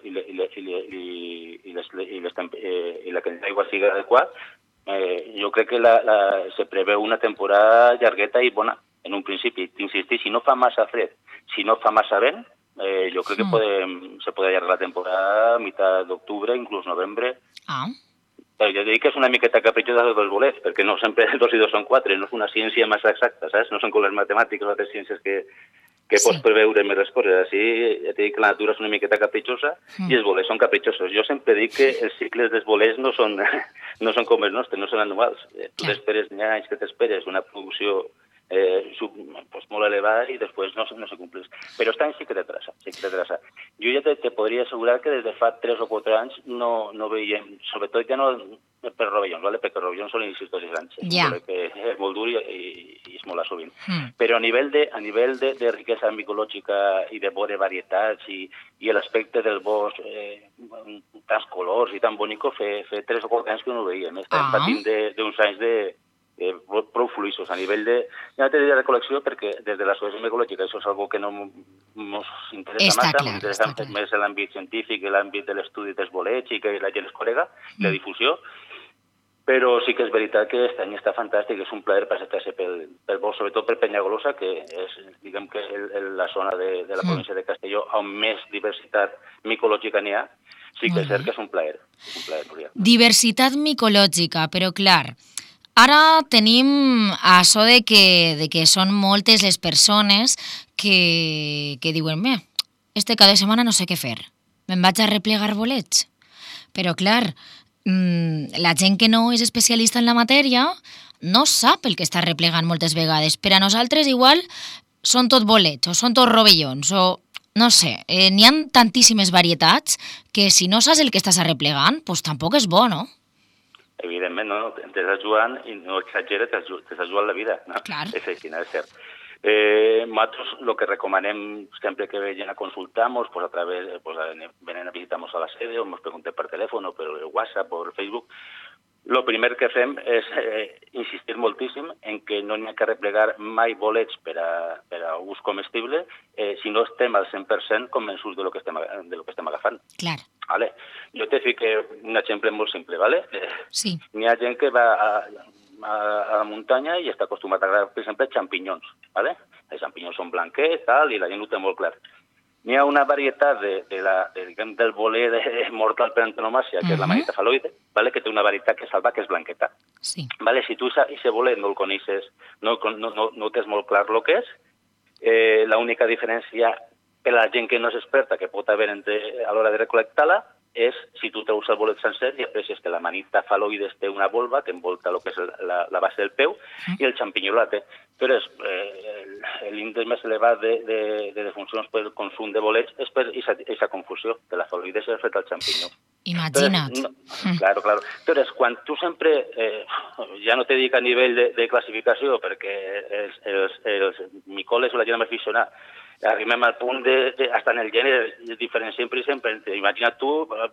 Speaker 14: quantitat d'aigua sigui adequat, jo crec que se preveu una temporada llargueta i bona. En un principi, insistís, si no fa massa fred, si no fa massa vent, jo crec que se pot allargar la temporada a mitjà d'octubre, inclús novembre. Jo dic que és una miqueta capritxosa dels bolets, perquè no sempre 2 i 2 són 4, no és una ciència massa exacta, saps? No són com les matemàtiques o altres ciències que pots preveure més les coses. Així, ja t'he dit que la natura és una miqueta capritxosa i els bolets són capritxosos. Jo sempre dic que els cicles dels bolets no són com els nostres, no són anuals. Tu t'esperes, n'hi ha anys que t'esperes una producció molt elevada i després no se compleix. Però aquest any sí que té traça. Jo ja te podria assegurar que des de fa 3 o 4 anys no veiem, sobretot ja no per rovellons, perquè rovellons són inicis tots els anys. És molt dur i és molt assovint. Però a nivell de riquesa micològica i de bones varietats i l'aspecte del bosc, tants colors i tan bonico, fer 3 o 4 anys que no ho veiem. Estem patint d'uns anys prou fluïssos a nivell de... Ja no t'he dit de col·lecció perquè des de l'associació micològica això és una que no ens interessa massa, ens interessa més l'àmbit científic i l'àmbit de l'estudi dels bolets i que la gent es col·lega, la difusió, però sí que és veritat que aquest any està fantàstic, és un plaer passejar-se pel bosc, sobretot per Penyagolosa, que és, diguem que, la zona de la província de Castelló on més diversitat micològica n'hi ha. Sí que és cert que és un plaer, Núria.
Speaker 2: Diversitat micològica, però clar, ara tenim això de que són moltes les persones que diuen este cada setmana no sé què fer, me'n vaig a replegar bolets. Però clar, la gent que no és especialista en la matèria no sap el que està replegant moltes vegades. Per a nosaltres igual són tot bolets o són tot rovellons o no sé, n'hi ha tantíssimes varietats que si no saps el que estàs arreplegant, doncs tampoc és bo, no?
Speaker 14: Evidentment, no, t'estàs jugant i no exageres, t'estàs jugant la vida. És així, és cert. Nosaltres el que recomanem sempre que venen a consultar-nos, a través, venen a visitar-nos a la sede o ens preguntem per telèfon o per WhatsApp o per Facebook, el primer que fem és insistir moltíssim en que no n'hi ha que replegar mai bolets per a ús comestible si no estem al 100% convençuts de lo que estem agafant.
Speaker 2: Clar.
Speaker 14: Vale? Jo te fico un exemple molt simple. Vale?
Speaker 2: Sí.
Speaker 14: N'hi ha gent que va a la muntanya i està acostumat a agafar, per exemple, xampinyons. Vale? Els xampinyons són blanquets i la gent ho té molt clar. N'hi ha una varietat del boler mortal per antonomàsia, que és la manita faloide, que té una varietat que salva, que és blanqueta. Si tu aquest boler no el coneixes, no tens molt clar el que és, l'única diferència per a la gent que no és experta que pot haver a l'hora de recol·lectar-la és si tu treus el bolet sencer i aprecies que la manita faloides té una volva que envolta el que és la base del peu i el xampinyó la té. Però l'índex més elevat de defuncions per consum de bolets és per aquesta confusió, que la faloides és fet al xampinyó.
Speaker 2: Imagina't.
Speaker 14: Claro. Però quan tu sempre, ja no te dic a nivell de classificació, perquè els micòlegs o la gent més aficionada arribem al punt hasta en el gènere diferenciem per exemple, imagina't tu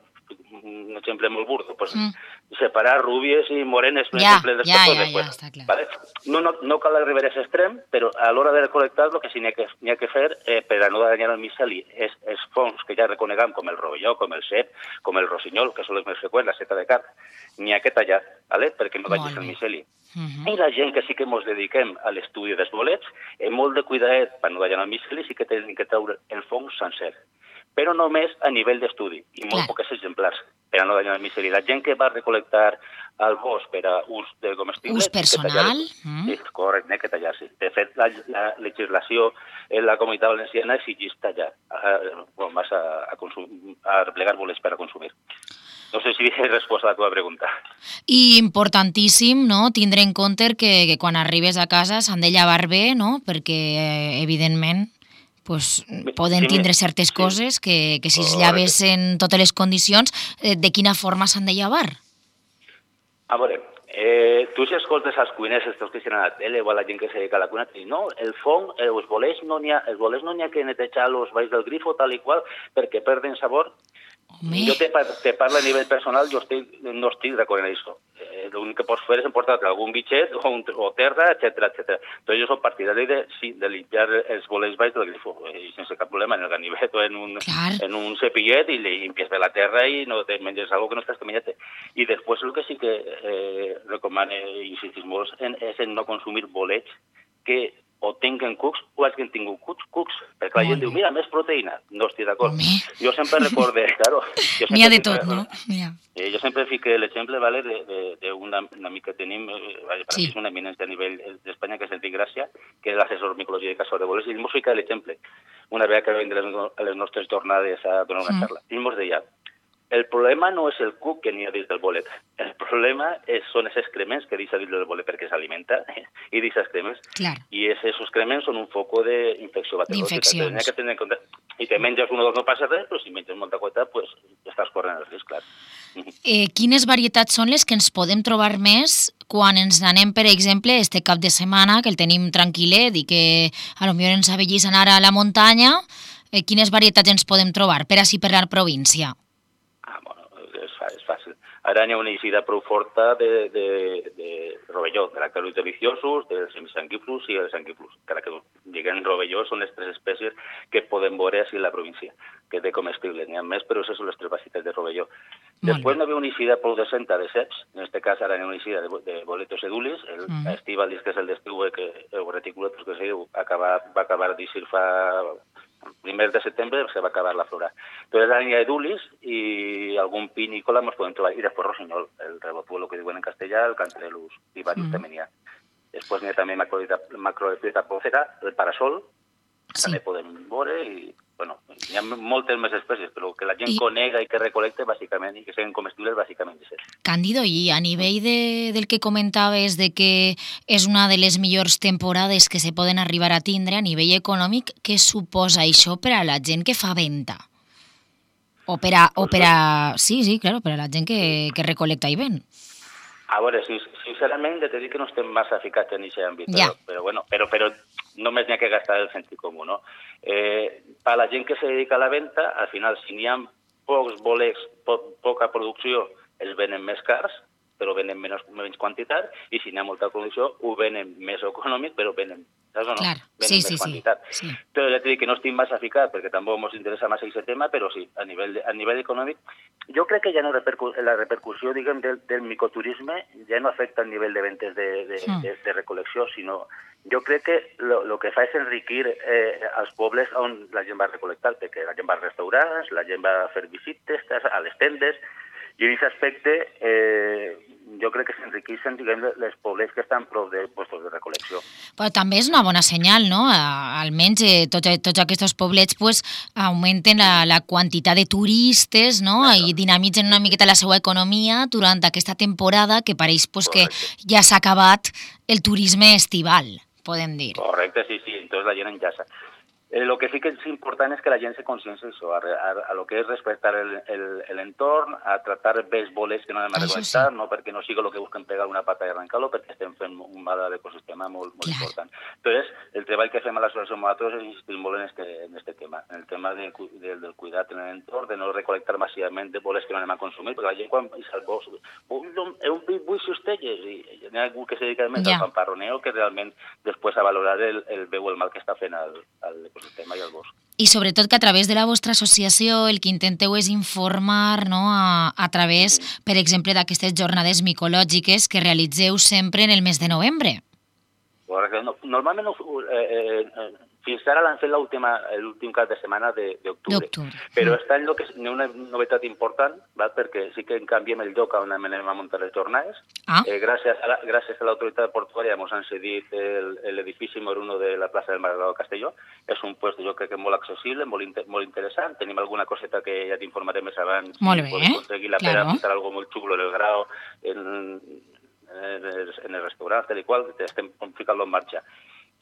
Speaker 14: un exemple molt burdo, separar rúbies i morenes per exemple de persones.
Speaker 2: Està clar.
Speaker 14: No cal arribar a aquest extrem, però a l'hora de recol·lectar el que sí n'hi ha que fer per a no danyar el miceli és els fongs que ja reconeguem com el rovelló, com el cep, com el rossinyol, que són els més freqüents, la seta de carn, n'hi ha que tallar, perquè no danyis el miceli. I la gent que sí que ens dediquem a l'estudi dels bolets, molt de cuidadet per no dallar el miceli, sí que tenim que treure el fong sencer, però només a nivell d'estudi, i molt pocs exemplars, per a no dallar el miceli. La gent que va recol·lectar al bosc per a ús de comestible...
Speaker 2: Ús personal?
Speaker 14: Sí, correcte, n'hi ha que tallar-se. De fet, la legislació en la Comunitat Valenciana exigeix tallar, vas a replegar bolets per a consumir. No sé si he respost a la teva pregunta.
Speaker 2: I importantíssim, no?, tindre en compte que quan arribes a casa s'han de llevar bé, no?, perquè, evidentment, poden tindre certes coses que si es llaves en totes les condicions, de quina forma s'han de llevar?
Speaker 14: A veure, tu si escoltes els cuiners, estos que estiran a la tele o a la gent que se dedica a la cuina, no, el fong, els bolets no n'hi ha que netejar los valls del grifo tal i qual perquè perden sabor. Jo te parlo a nivell personal, no estic d'acord en això. L'únic que pots fer és emportar-te algun bitxet o terra, etc. Però jo soc partidari de limpiar els bolets valls del grifo, i sense cap problema, en el ganivet o en un cepillet, i limpies bé la terra i no te menges algo que no estàs menjant. I després el que sí que recomano i insistis molt és en no consumir bolets que o tinguen cucs o els que han tingut cucs, perquè la gent diu, mira, més proteïna. No estic d'acord. Jo sempre recorde, claro...
Speaker 2: N'hi ha de tot, no?
Speaker 14: Jo sempre fiqué l'exemple d'una amic que tenim, per mi és una eminència a nivell d'Espanya, que és Enric Gràcia, que és l'assessor micologia de Casa de Boles, i ell mos fica l'exemple. Una vegada que va vindre a les nostres jornades a donar una charla. I mos deia, el problema no és el cuc que n'hi ha dins del bolet. El problema són els excrements que deixa dins del bolet perquè s'alimenta i deixa excrements. I aquests excrements són un foco d'infecció bacteriològica. N'hi ha que tenir en compte. I te menges un o dos no passa res, però si menges molta quota, pues estàs corrent el risc, clar.
Speaker 2: Quines varietats són les que ens podem trobar més quan ens n'anem, per exemple, este cap de setmana, que el tenim tranquil·let i que potser ens avellís anar a la muntanya? Quines varietats ens podem trobar per així per la província?
Speaker 14: És fàcil. Ara n'hi ha una eixida prou forta de rovelló, de lactarus deliciosos, del semisanguiflus i el sanguiflus. Encara que diguem rovelló, són les tres espècies que podem veure així en la província, que té comestible. N'hi ha més, però aquestes són les tres bàsiques de rovelló. Després n'hi havia una eixida prou decenta de ceps, en aquest cas ara n'hi ha una eixida de boletos edulis, el estivalis, que és el d'estiu, que el reticulatus, que va acabar d'eixir fa... El 1 de setembre se va acabar la flora. Entonces ara n'hi ha edulis i algun pinícola ens podem trobar. I després rossinyol, el rebotuelo que diuen en castellà, el cantrellus i varios també n'hi ha. Després n'hi ha també macrolepida procera, el parasol, també podem veure i... Bueno, hi ha moltes més espècies, però que la gent conega i que recolecte, bàsicament, i que siguin comestibles, bàsicament.
Speaker 2: Càndido, i a nivell del que comentaves de que és una de les millors temporades que se poden arribar a tindre a nivell econòmic, què suposa això per a la gent que fa venda? O per a... Sí, claro, per a la gent que recolecta i ven.
Speaker 14: A veure, sincerament, de dir que no estem massa ficats en aquest àmbit, però només n'hi ha que gastar el sentit comú, no? Per a la gent que se dedica a la venda, al final, si n'hi ha pocs bolets, poca producció, els venen més cars, però venen menys quantitat, i si n'hi ha molta producció, ho venen més econòmic, però venen, saps o no? Venen més quantitat. Però ja t'he dit que no estic massa ficat, perquè tampoc ens interessa massa aquest tema, però sí, a nivell econòmic, jo crec que ja no la repercussió, diguem, del micoturisme ja no afecta el nivell de ventes de recolecció, sinó jo crec que el que fa és enriquir els pobles on la gent va recol·lectar, perquè la gent va als restaurants, la gent va a fer visites a les tendes, i en aquest aspecte jo crec que s'enriqueixen, diguem, les pobles que estan prop de puestos de recolecció.
Speaker 2: Però també és una bona senyal, no? Almenys tots aquests poblets augmenten la quantitat de turistes, no? I dinamitzen una miqueta la seva economia durant aquesta temporada que pareix que ja s'ha acabat el turisme estival, podem dir.
Speaker 14: Correcte, sí, entonces la gent enllaça. Lo que sí que es importante es que la gente se conciencie eso, a lo que es respetar el entorn, a tratar bé els bolets que no anem a recolectar, no perquè no sigui el que busquen pegar una pata i arrencar-lo, perquè estem fent un mal a l'ecosistema molt important. Entonces, el treball que fem a l'associació amb nosaltres és insistir molt en este tema, en el tema del cuidat en l'entorn, de no recolectar massivament de bolets que no anem a consumir, perquè la gent quan és al bosc, un pit vull cistelles, i hi ha algú que se dedica més al fanfarroneo que realment després a valorar el bé o el mal que està fent a l'ecosistema.
Speaker 2: I sobretot que a través de la vostra associació el que intenteu és informar, no, a través, per exemple, d'aquestes jornades micològiques que realitzeu sempre en el mes de novembre.
Speaker 14: Normalment fins ara l'han fet l'últim cap de setmana d'octubre. Però aquest any hi ha una novetat important, perquè sí que en canviem el lloc on anem a muntar les jornades. Gràcies a l'autoritat portuària ens han cedit l'edifici número 1 de la plaça del Margrave de Castelló. És un lloc jo crec que molt accessible, molt interessant. Tenim alguna coseta que ja t'informaré més abans.
Speaker 2: Molt bé,
Speaker 14: podem aconseguir la pera, muntar algo molt xulo en el grau, en el restaurant, tal i qual, estem ficant-lo en marxa.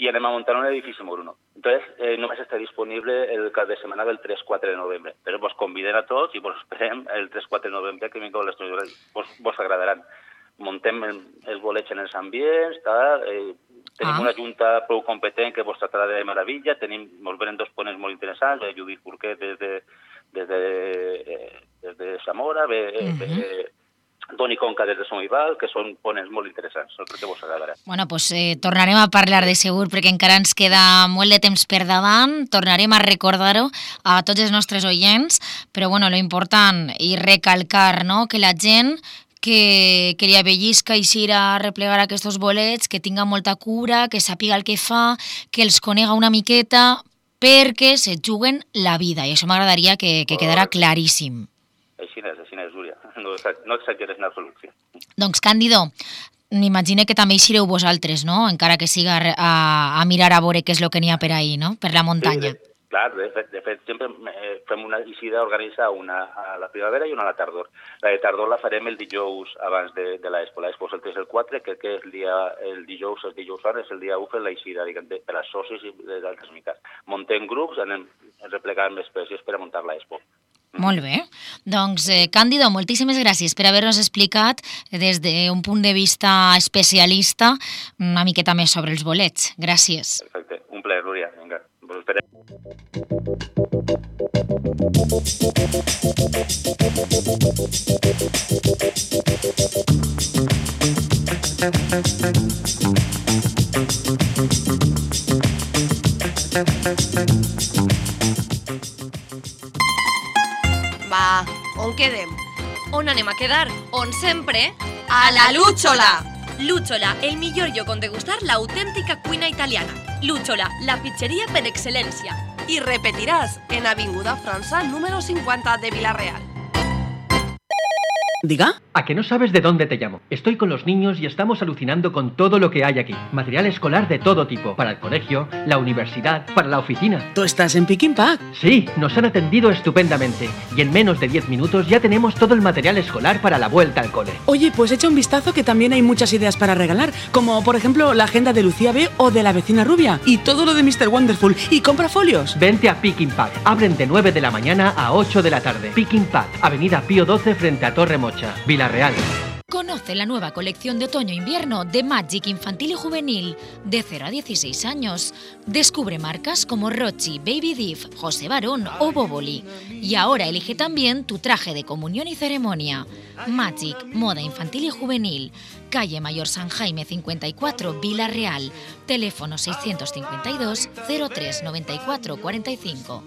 Speaker 14: i anem a muntar un edifici moruno. Entonces, només està disponible el cap de setmana del 3-4 de novembre. Però vos conviden a tots i vos esperem el 3-4 de novembre que vingueu a l'estudi. Vos agradaran. Montem els bolets en els ambients, tenim una junta prou competent que vos tratarà de meravella, mos venen dos ponents molt interessants, Judit Burquet des de Zamora, Doni Conca des de Somival, que són ponents molt interessants, crec que vos agradarà.
Speaker 2: Bueno, doncs tornarem a parlar de segur, perquè encara ens queda molt de temps per davant, tornarem a recordar-ho a tots els nostres oients, però bueno, lo important i recalcar, no?, que la gent que li avellisca i a replegar aquests bolets, que tinga molta cura, que sàpiga el que fa, que els conega una miqueta, perquè se juguen la vida, i això m'agradaria que quedara claríssim.
Speaker 14: Així és, Júlia. No exageres en absolut.
Speaker 2: Doncs, Càndido, m'imagino que també hi sereu vosaltres, no?, encara que siga a mirar a veure què és el que n'hi ha per ahí, no?, per la muntanya.
Speaker 14: Clar, de fet, sempre fem una eixida organitzada, una a la primavera i una a la tardor. La de tardor la farem el dijous abans de l'Expo. L'Expo és el 3 i el 4, crec que el dijous ara és el dia 1 fent l'eixida, diguem, per als socis i d'altres miques. Montem grups, anem replegant més peces per a muntar l'Expo.
Speaker 2: Molt bé. Doncs, Càndido, moltíssimes gràcies per haver-nos explicat des d'un punt de vista especialista una miqueta més sobre els bolets. Gràcies.
Speaker 14: Perfecte. Un plaer, Núria. Vinga, vos esperem.
Speaker 10: Va, on quedem? On anem a quedar? On sempre? A la Lucciola!
Speaker 15: Lucciola, el millor lloc on degustar l'autèntica cuina italiana. Lucciola, la pizzeria per excel·lència.
Speaker 10: I repetiràs en Avinguda França, número 50 de Vila-real.
Speaker 16: ¿Diga? ¿A que no sabes de dónde te llamo? Estoy con los niños y estamos alucinando con todo lo que hay aquí. Material escolar de todo tipo, para el colegio, la universidad, para la oficina.
Speaker 9: ¿Tú estás en Pick n Pack?
Speaker 16: Sí, nos han atendido estupendamente. Y en menos de 10 minutos ya tenemos todo el material escolar para la vuelta al cole.
Speaker 9: Oye, pues echa un vistazo que también hay muchas ideas para regalar, como por ejemplo la agenda de Lucía B o de la vecina rubia. Y todo lo de Mr. Wonderful. Y compra folios.
Speaker 16: Vente a Pick n Pack. Abren de 9 de la mañana a 8 de la tarde. Pick n Pack, Avenida Pío 12 frente a Torre Mocha, Vila-real.
Speaker 6: Conoce la nueva colección de otoño-invierno de Magic infantil y juvenil de 0 a 16 años. Descubre marcas como Rochi, Baby Div, José Barón o Boboli. Y ahora elige también tu traje de comunión y ceremonia. Magic, moda infantil y juvenil. Calle Mayor San Jaime 54, Vila-real. Teléfono 652 03 94 45.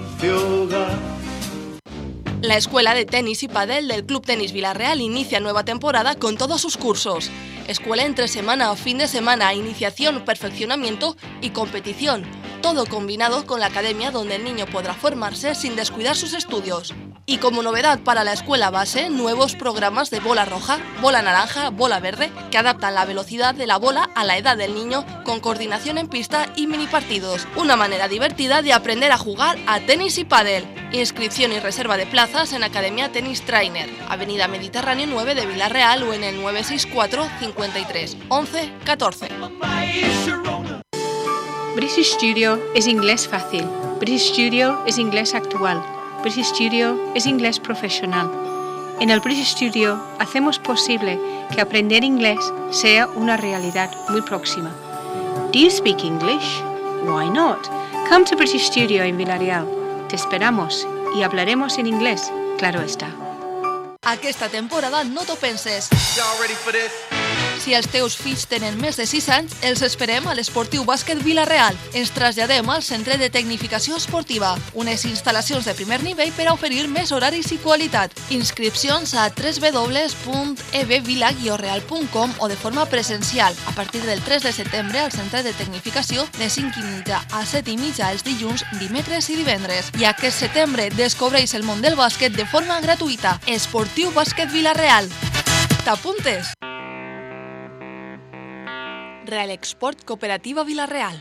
Speaker 10: La Escuela de Tenis y Padel del Club Tenis Vila-real inicia nueva temporada con todos sus cursos. Escuela entre semana o fin de semana, iniciación, perfeccionamiento y competición. Todo combinado con la academia donde el niño podrá formarse sin descuidar sus estudios. Y como novedad para la escuela base, nuevos programas de bola roja, bola naranja, bola verde, que adaptan la velocidad de la bola a la edad del niño con coordinación en pista y mini partidos. Una manera divertida de aprender a jugar a tenis y pádel. Inscripción y reserva de plazas en Academia Tenis Trainer, Avenida Mediterráneo 9 de Vila-real o en el 964 53 11 14.
Speaker 17: British Studio es inglés fácil. British Studio es inglés actual. British Studio es inglés profesional. En el British Studio hacemos posible que aprender inglés sea una realidad muy próxima. Do you speak English? Why not? Come to British Studio en Vila-real. Te esperamos y hablaremos en inglés, claro está.
Speaker 10: Aquesta temporada no t'ho penses. Si els teus fills tenen més de 6 anys, els esperem a l'Esportiu Bàsquet Vila-real. Ens traslladem al Centre de Tecnificació Esportiva, unes instal·lacions de primer nivell per a oferir més horaris i qualitat. Inscripcions a www.evvila-real.com o de forma presencial a partir del 3 de setembre al Centre de Tecnificació de 5:30 a 7:30 els dilluns, dimecres i divendres. I aquest setembre descobreix el món del bàsquet de forma gratuïta. Esportiu Bàsquet Vila-real. T'apuntes? Real Export Cooperativa Vila-real.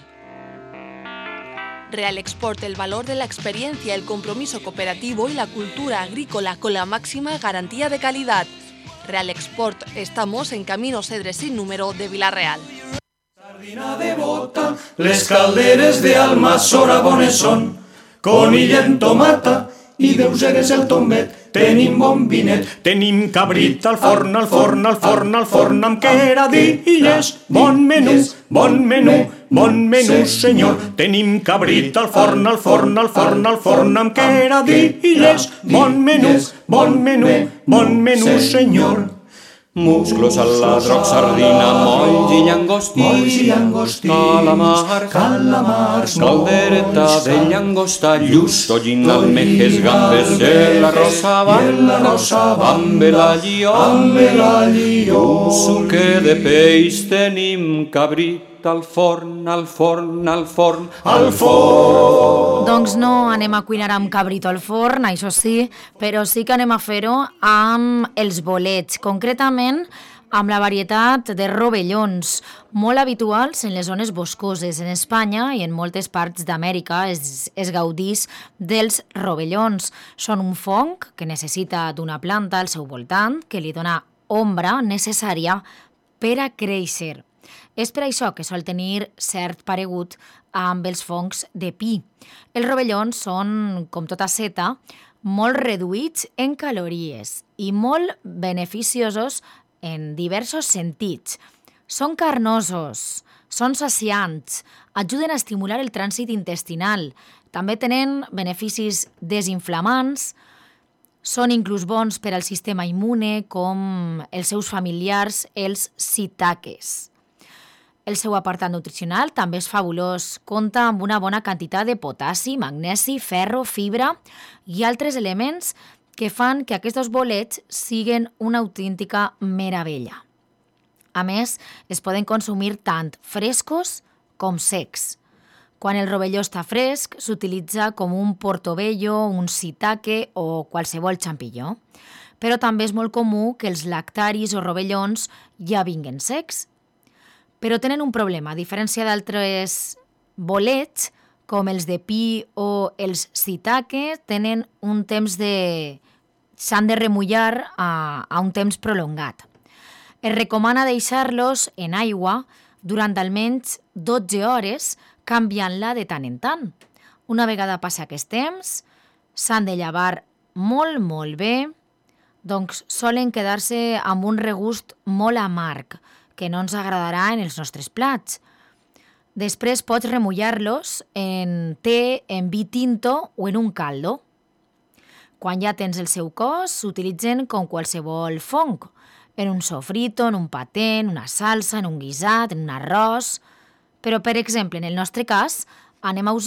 Speaker 10: Real Export, el valor de la experiencia, el compromiso cooperativo y la cultura agrícola con la máxima garantía de calidad. Real Export, estamos en Camino Cedres sin número de Vila-real.
Speaker 11: Les calderes de Almassora bones són, conill en tomata i deuseres el tombet. Tenim bon vinet,
Speaker 18: tenim cabrit al forn, al forn, al forn, al forn, amb queradilles. Bon menú, bon menú, bon menú, senyor. Tenim cabrit al forn, al forn, al forn, al forn, amb queradilles. Bon menú, bon menú, bon menú, senyor.
Speaker 19: Musclos al ladroc, sardina, molls i llangostí, calamars, caldereta de llagosta, lluç, tollín, almejes, gambes, de la rosa, amb el allió, suque de peix, tenim cabrit al forn, al forn, al forn, al forn.
Speaker 2: Doncs no anem a cuinar amb cabrit al forn, això sí, però sí que anem a fer-ho amb els bolets, concretament amb la varietat de rovellons, molt habituals en les zones boscoses. En Espanya i en moltes parts d'Amèrica es gaudís dels rovellons. Són un fong que necessita d'una planta al seu voltant que li dona ombra necessària per a créixer. És per això que sol tenir cert paregut amb els fongs de pi. Els rovellons són, com tota seta, molt reduïts en calories i molt beneficiosos en diversos sentits. Són carnosos, són saciants, ajuden a estimular el trànsit intestinal, també tenen beneficis desinflamants, són inclús bons per al sistema immune com els seus familiars, els shiitakes. El seu apartat nutricional també és fabulós. Compta amb una bona quantitat de potassi, magnesi, ferro, fibra i altres elements que fan que aquests bolets siguin una autèntica meravella. A més, es poden consumir tant frescos com secs. Quan el rovelló està fresc, s'utilitza com un portobello, un shiitake o qualsevol xampilló. Però també és molt comú que els lactaris o rovellons ja vinguen secs. Però tenen un problema. A diferència d'altres bolets, com els de pi o els shiitake, tenen un temps s'han de remullar a un temps prolongat. Es recomana deixar-los en aigua durant almenys 12 hores, canviant-la de tant en tant. Una vegada passa aquest temps, s'han de llevar molt, molt bé, doncs solen quedar-se amb un regust molt amarg, que no ens agradarà en els nostres plats. Després pots remullar-los en te, en vi tinto o en un caldo. Quan ja tens el seu cos, s'utilitzen com qualsevol fong, en un sofrito, en un paté, en una salsa, en un guisat, en un arròs. Però, per exemple, en el nostre cas, anem a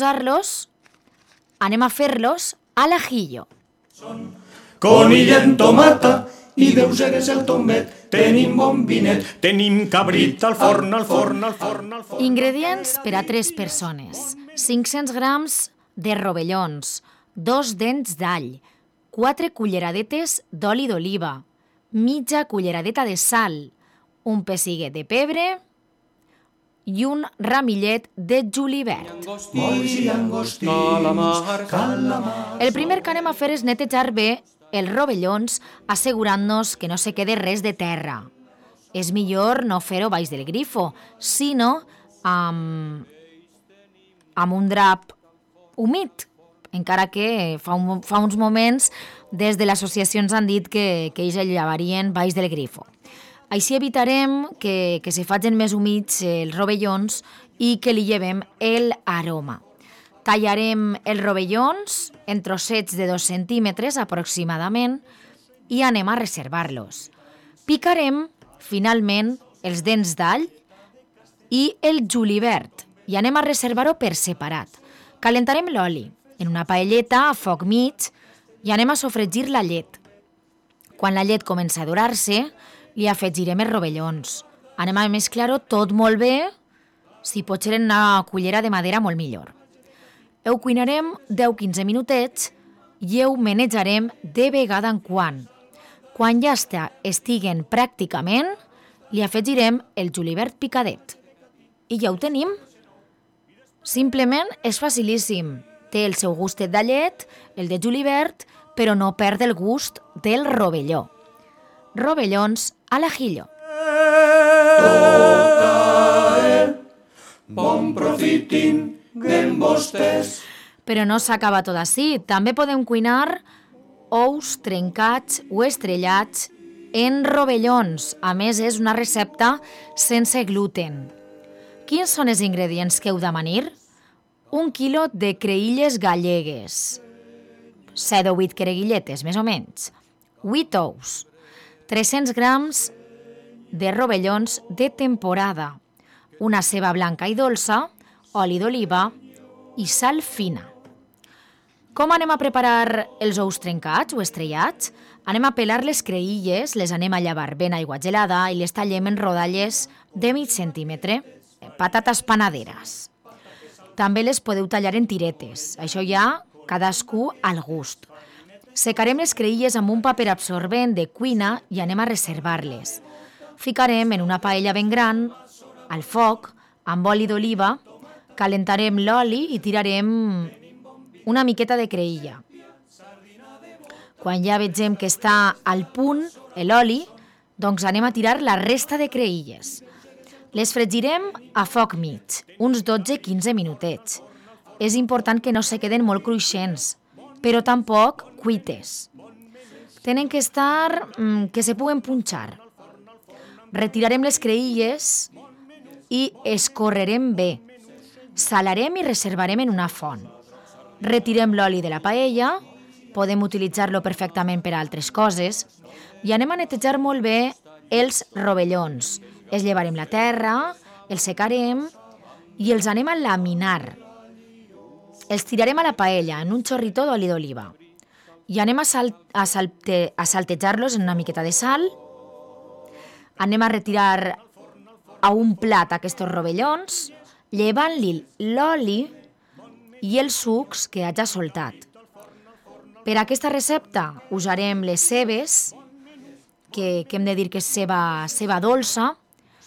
Speaker 2: fer-los a l'ajillo.
Speaker 11: Conill en tomata i deuseres el tombet. Tenim bon vinet,
Speaker 18: tenim cabrit al forn, al forn, al forn, al forn.
Speaker 2: Ingredients per a 3 persones. 500 grams de rovellons, 2 dents d'all, 4 culleradetes d'oli d'oliva, mitja culleradeta de sal, un pessiguet de pebre i un ramillet de julivert. El primer que anem a fer és netejar bé els rovellons, assegurant-nos que no se quede res de terra. És millor no fer-ho baix del grifo, sinó amb un drap humit, encara que fa uns moments des de l'associació ens han dit que ells el llevarien baix del grifo. Així evitarem que se facin més humits els rovellons i que li llevem l'aroma. Tallarem els rovellons en trossets de 2 centímetres aproximadament i anem a reservar-los. Picarem, finalment, els dents d'all i el julivert i anem a reservar-ho per separat. Calentarem l'oli en una paelleta a foc mig i anem a sofregir la llet. Quan la llet comença a dorar-se, li afegirem els rovellons. Anem a mesclar-ho tot molt bé, si pot ser en una cullera de madera molt millor. Ho cuinarem 10-15 minutets i ho menejarem de vegada en quan. Quan ja estiguen pràcticament, li afegirem el julivert picadet. I ja ho tenim. Simplement és facilíssim. Té el seu gustet de llet, el de julivert, però no perd el gust del rovelló. Rovellons a l'ajillo.
Speaker 11: bon profit tinguen vostès.
Speaker 2: Però no s'acaba tot així. També podem cuinar ous trencats o estrellats en rovellons. A més, és una recepta sense gluten. Quins són els ingredients que heu de manir? 1 quilo de creïlles gallegues, 7 o 8 creguilletes, més o menys, 8 ous, 300 grams de rovellons de temporada, una ceba blanca i dolça, oli d'oliva i sal fina. Com anem a preparar els ous trencats o estrellats? Anem a pelar les creïlles, les anem a llevar ben aigua gelada i les tallem en rodalles de mig centímetre, patates panaderes. També les podeu tallar en tiretes, això ja cadascú al gust. Secarem les creïlles amb un paper absorbent de cuina i anem a reservar-les. Ficarem en una paella ben gran, al foc, amb oli d'oliva, calentarem l'oli i tirarem una miqueta de creïlla. Quan ja vegem que està al punt l'oli, doncs anem a tirar la resta de creïlles. Les fregirem a foc mig, uns 12-15 minutets. És important que no se queden molt cruixents, però tampoc cuites. Tenen que estar que se puguen punxar. Retirarem les creïlles i escorrerem bé. Salarem i reservarem en una font. Retirem l'oli de la paella, podem utilitzar-lo perfectament per a altres coses, i anem a netejar molt bé els rovellons. Els llevarem la terra, els secarem i els anem a laminar. Els tirarem a la paella en un xorritó d'oli d'oliva i anem a saltejar-los en una miqueta de sal. Anem a retirar a un plat aquests rovellons, llevant-li l'oli i els sucs que hagi soltat. Per a aquesta recepta usarem les cebes, que hem de dir que és ceba dolça,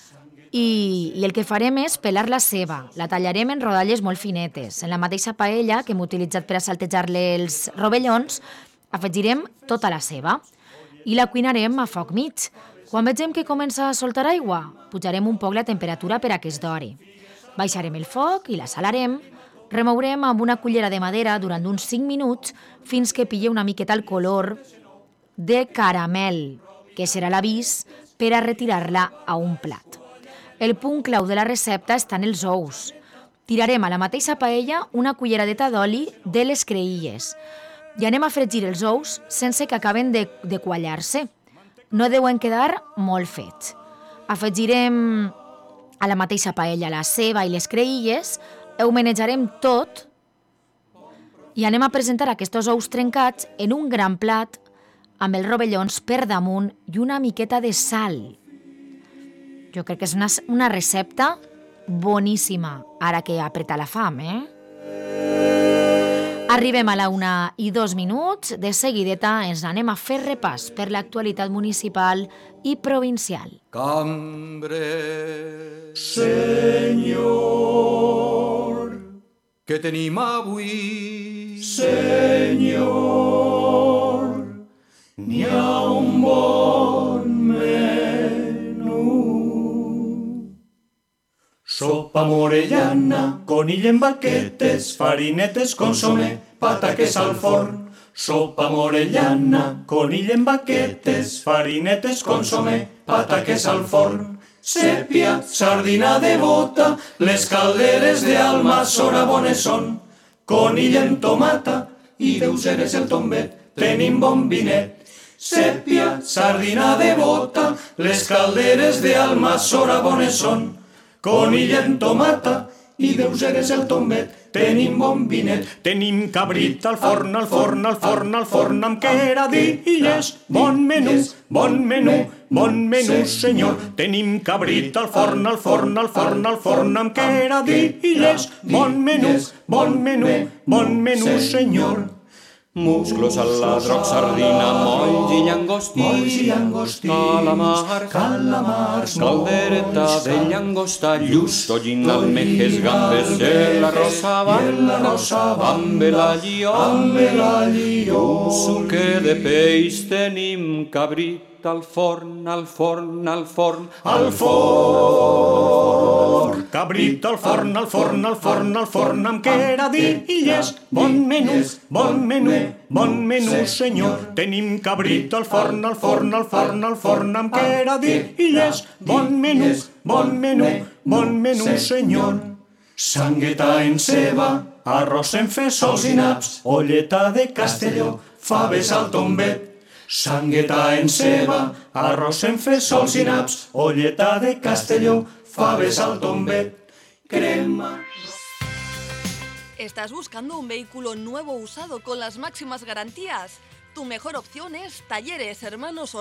Speaker 2: i el que farem és pelar la ceba. La tallarem en rodalles molt finetes. En la mateixa paella que hem utilitzat per a saltejar-li els rovellons, afegirem tota la ceba i la cuinarem a foc mig. Quan vegem que comença a soltar aigua, pujarem un poc la temperatura per a que es dori. Baixarem el foc i la salarem. Remourem amb una cullera de madera durant uns 5 minuts fins que pille una miqueta el color de caramel, que serà l'avís per a retirar-la a un plat. El punt clau de la recepta està en els ous. Tirarem a la mateixa paella una culleradeta d'oli de les creïlles i anem a fregir els ous sense que acaben de quallar-se. No deuen quedar molt fets. Afegirem a la mateixa paella la ceba i les creïlles, ho manejarem tot i anem a presentar aquests ous trencats en un gran plat amb els rovellons per damunt i una miqueta de sal. Jo crec que és una recepta boníssima, ara que apreta la fam, Arribem a la 1:02. De seguideta ens anem a fer repàs per l'actualitat municipal i provincial.
Speaker 19: Cambrer,
Speaker 11: Senyor,
Speaker 19: què tenim avui?
Speaker 11: Senyor, n'hi ha un bon menú. Sopa morellana, conill en baquetes, farinetes, consomé, pataques al forn. Sopa morellana, conill en baquetes, farinetes, consomé, pataques al forn. Sèpia, sardina de bota, les calderes d'Almassora bones són. Conill en tomata i deuseres el tombet, tenim bon vinet. Sèpia, sardina de bota, les calderes d'Almassora bones són. Conill en tomata i deuseres el tombet, tenim bon vinet. Tenim cabrit al forn, al forn, al forn, al forn, amb queradilles. Bon menú, bon menú, bon menú, senyor. Tenim cabrit al forn, al forn, al forn, al forn, amb queradilles. Bon menú, bon menú, bon menú, senyor.
Speaker 19: Musclos al ladroc, sardina, molls i llangostí, calamars, caldereta de llagosta, lluç, tonyina, almejes, gambes, la rosa amb l'allió, suque de peix, tenim cabrit al forn, al forn, al forn,
Speaker 18: al forn. Cabrit al forn, al forn, al forn, al forn, amb queradilles. Bon menú, bon menú, bon menú, senyor. Tenim cabrit al forn, al forn, al forn, al forn, amb queradilles. Bon menú, bon menú, bon menú, senyor. Sangueta en ceba, arròs en fesols i naps, olleta de Castelló, faves al tombet. Sangueta en ceba, arròs en fesols i naps, olleta de Castelló, faves al tombet, crema.
Speaker 10: ¿Estás buscando un vehículo nuevo o usado con las máximas garantías? Tu mejor opción es Talleres Hermanos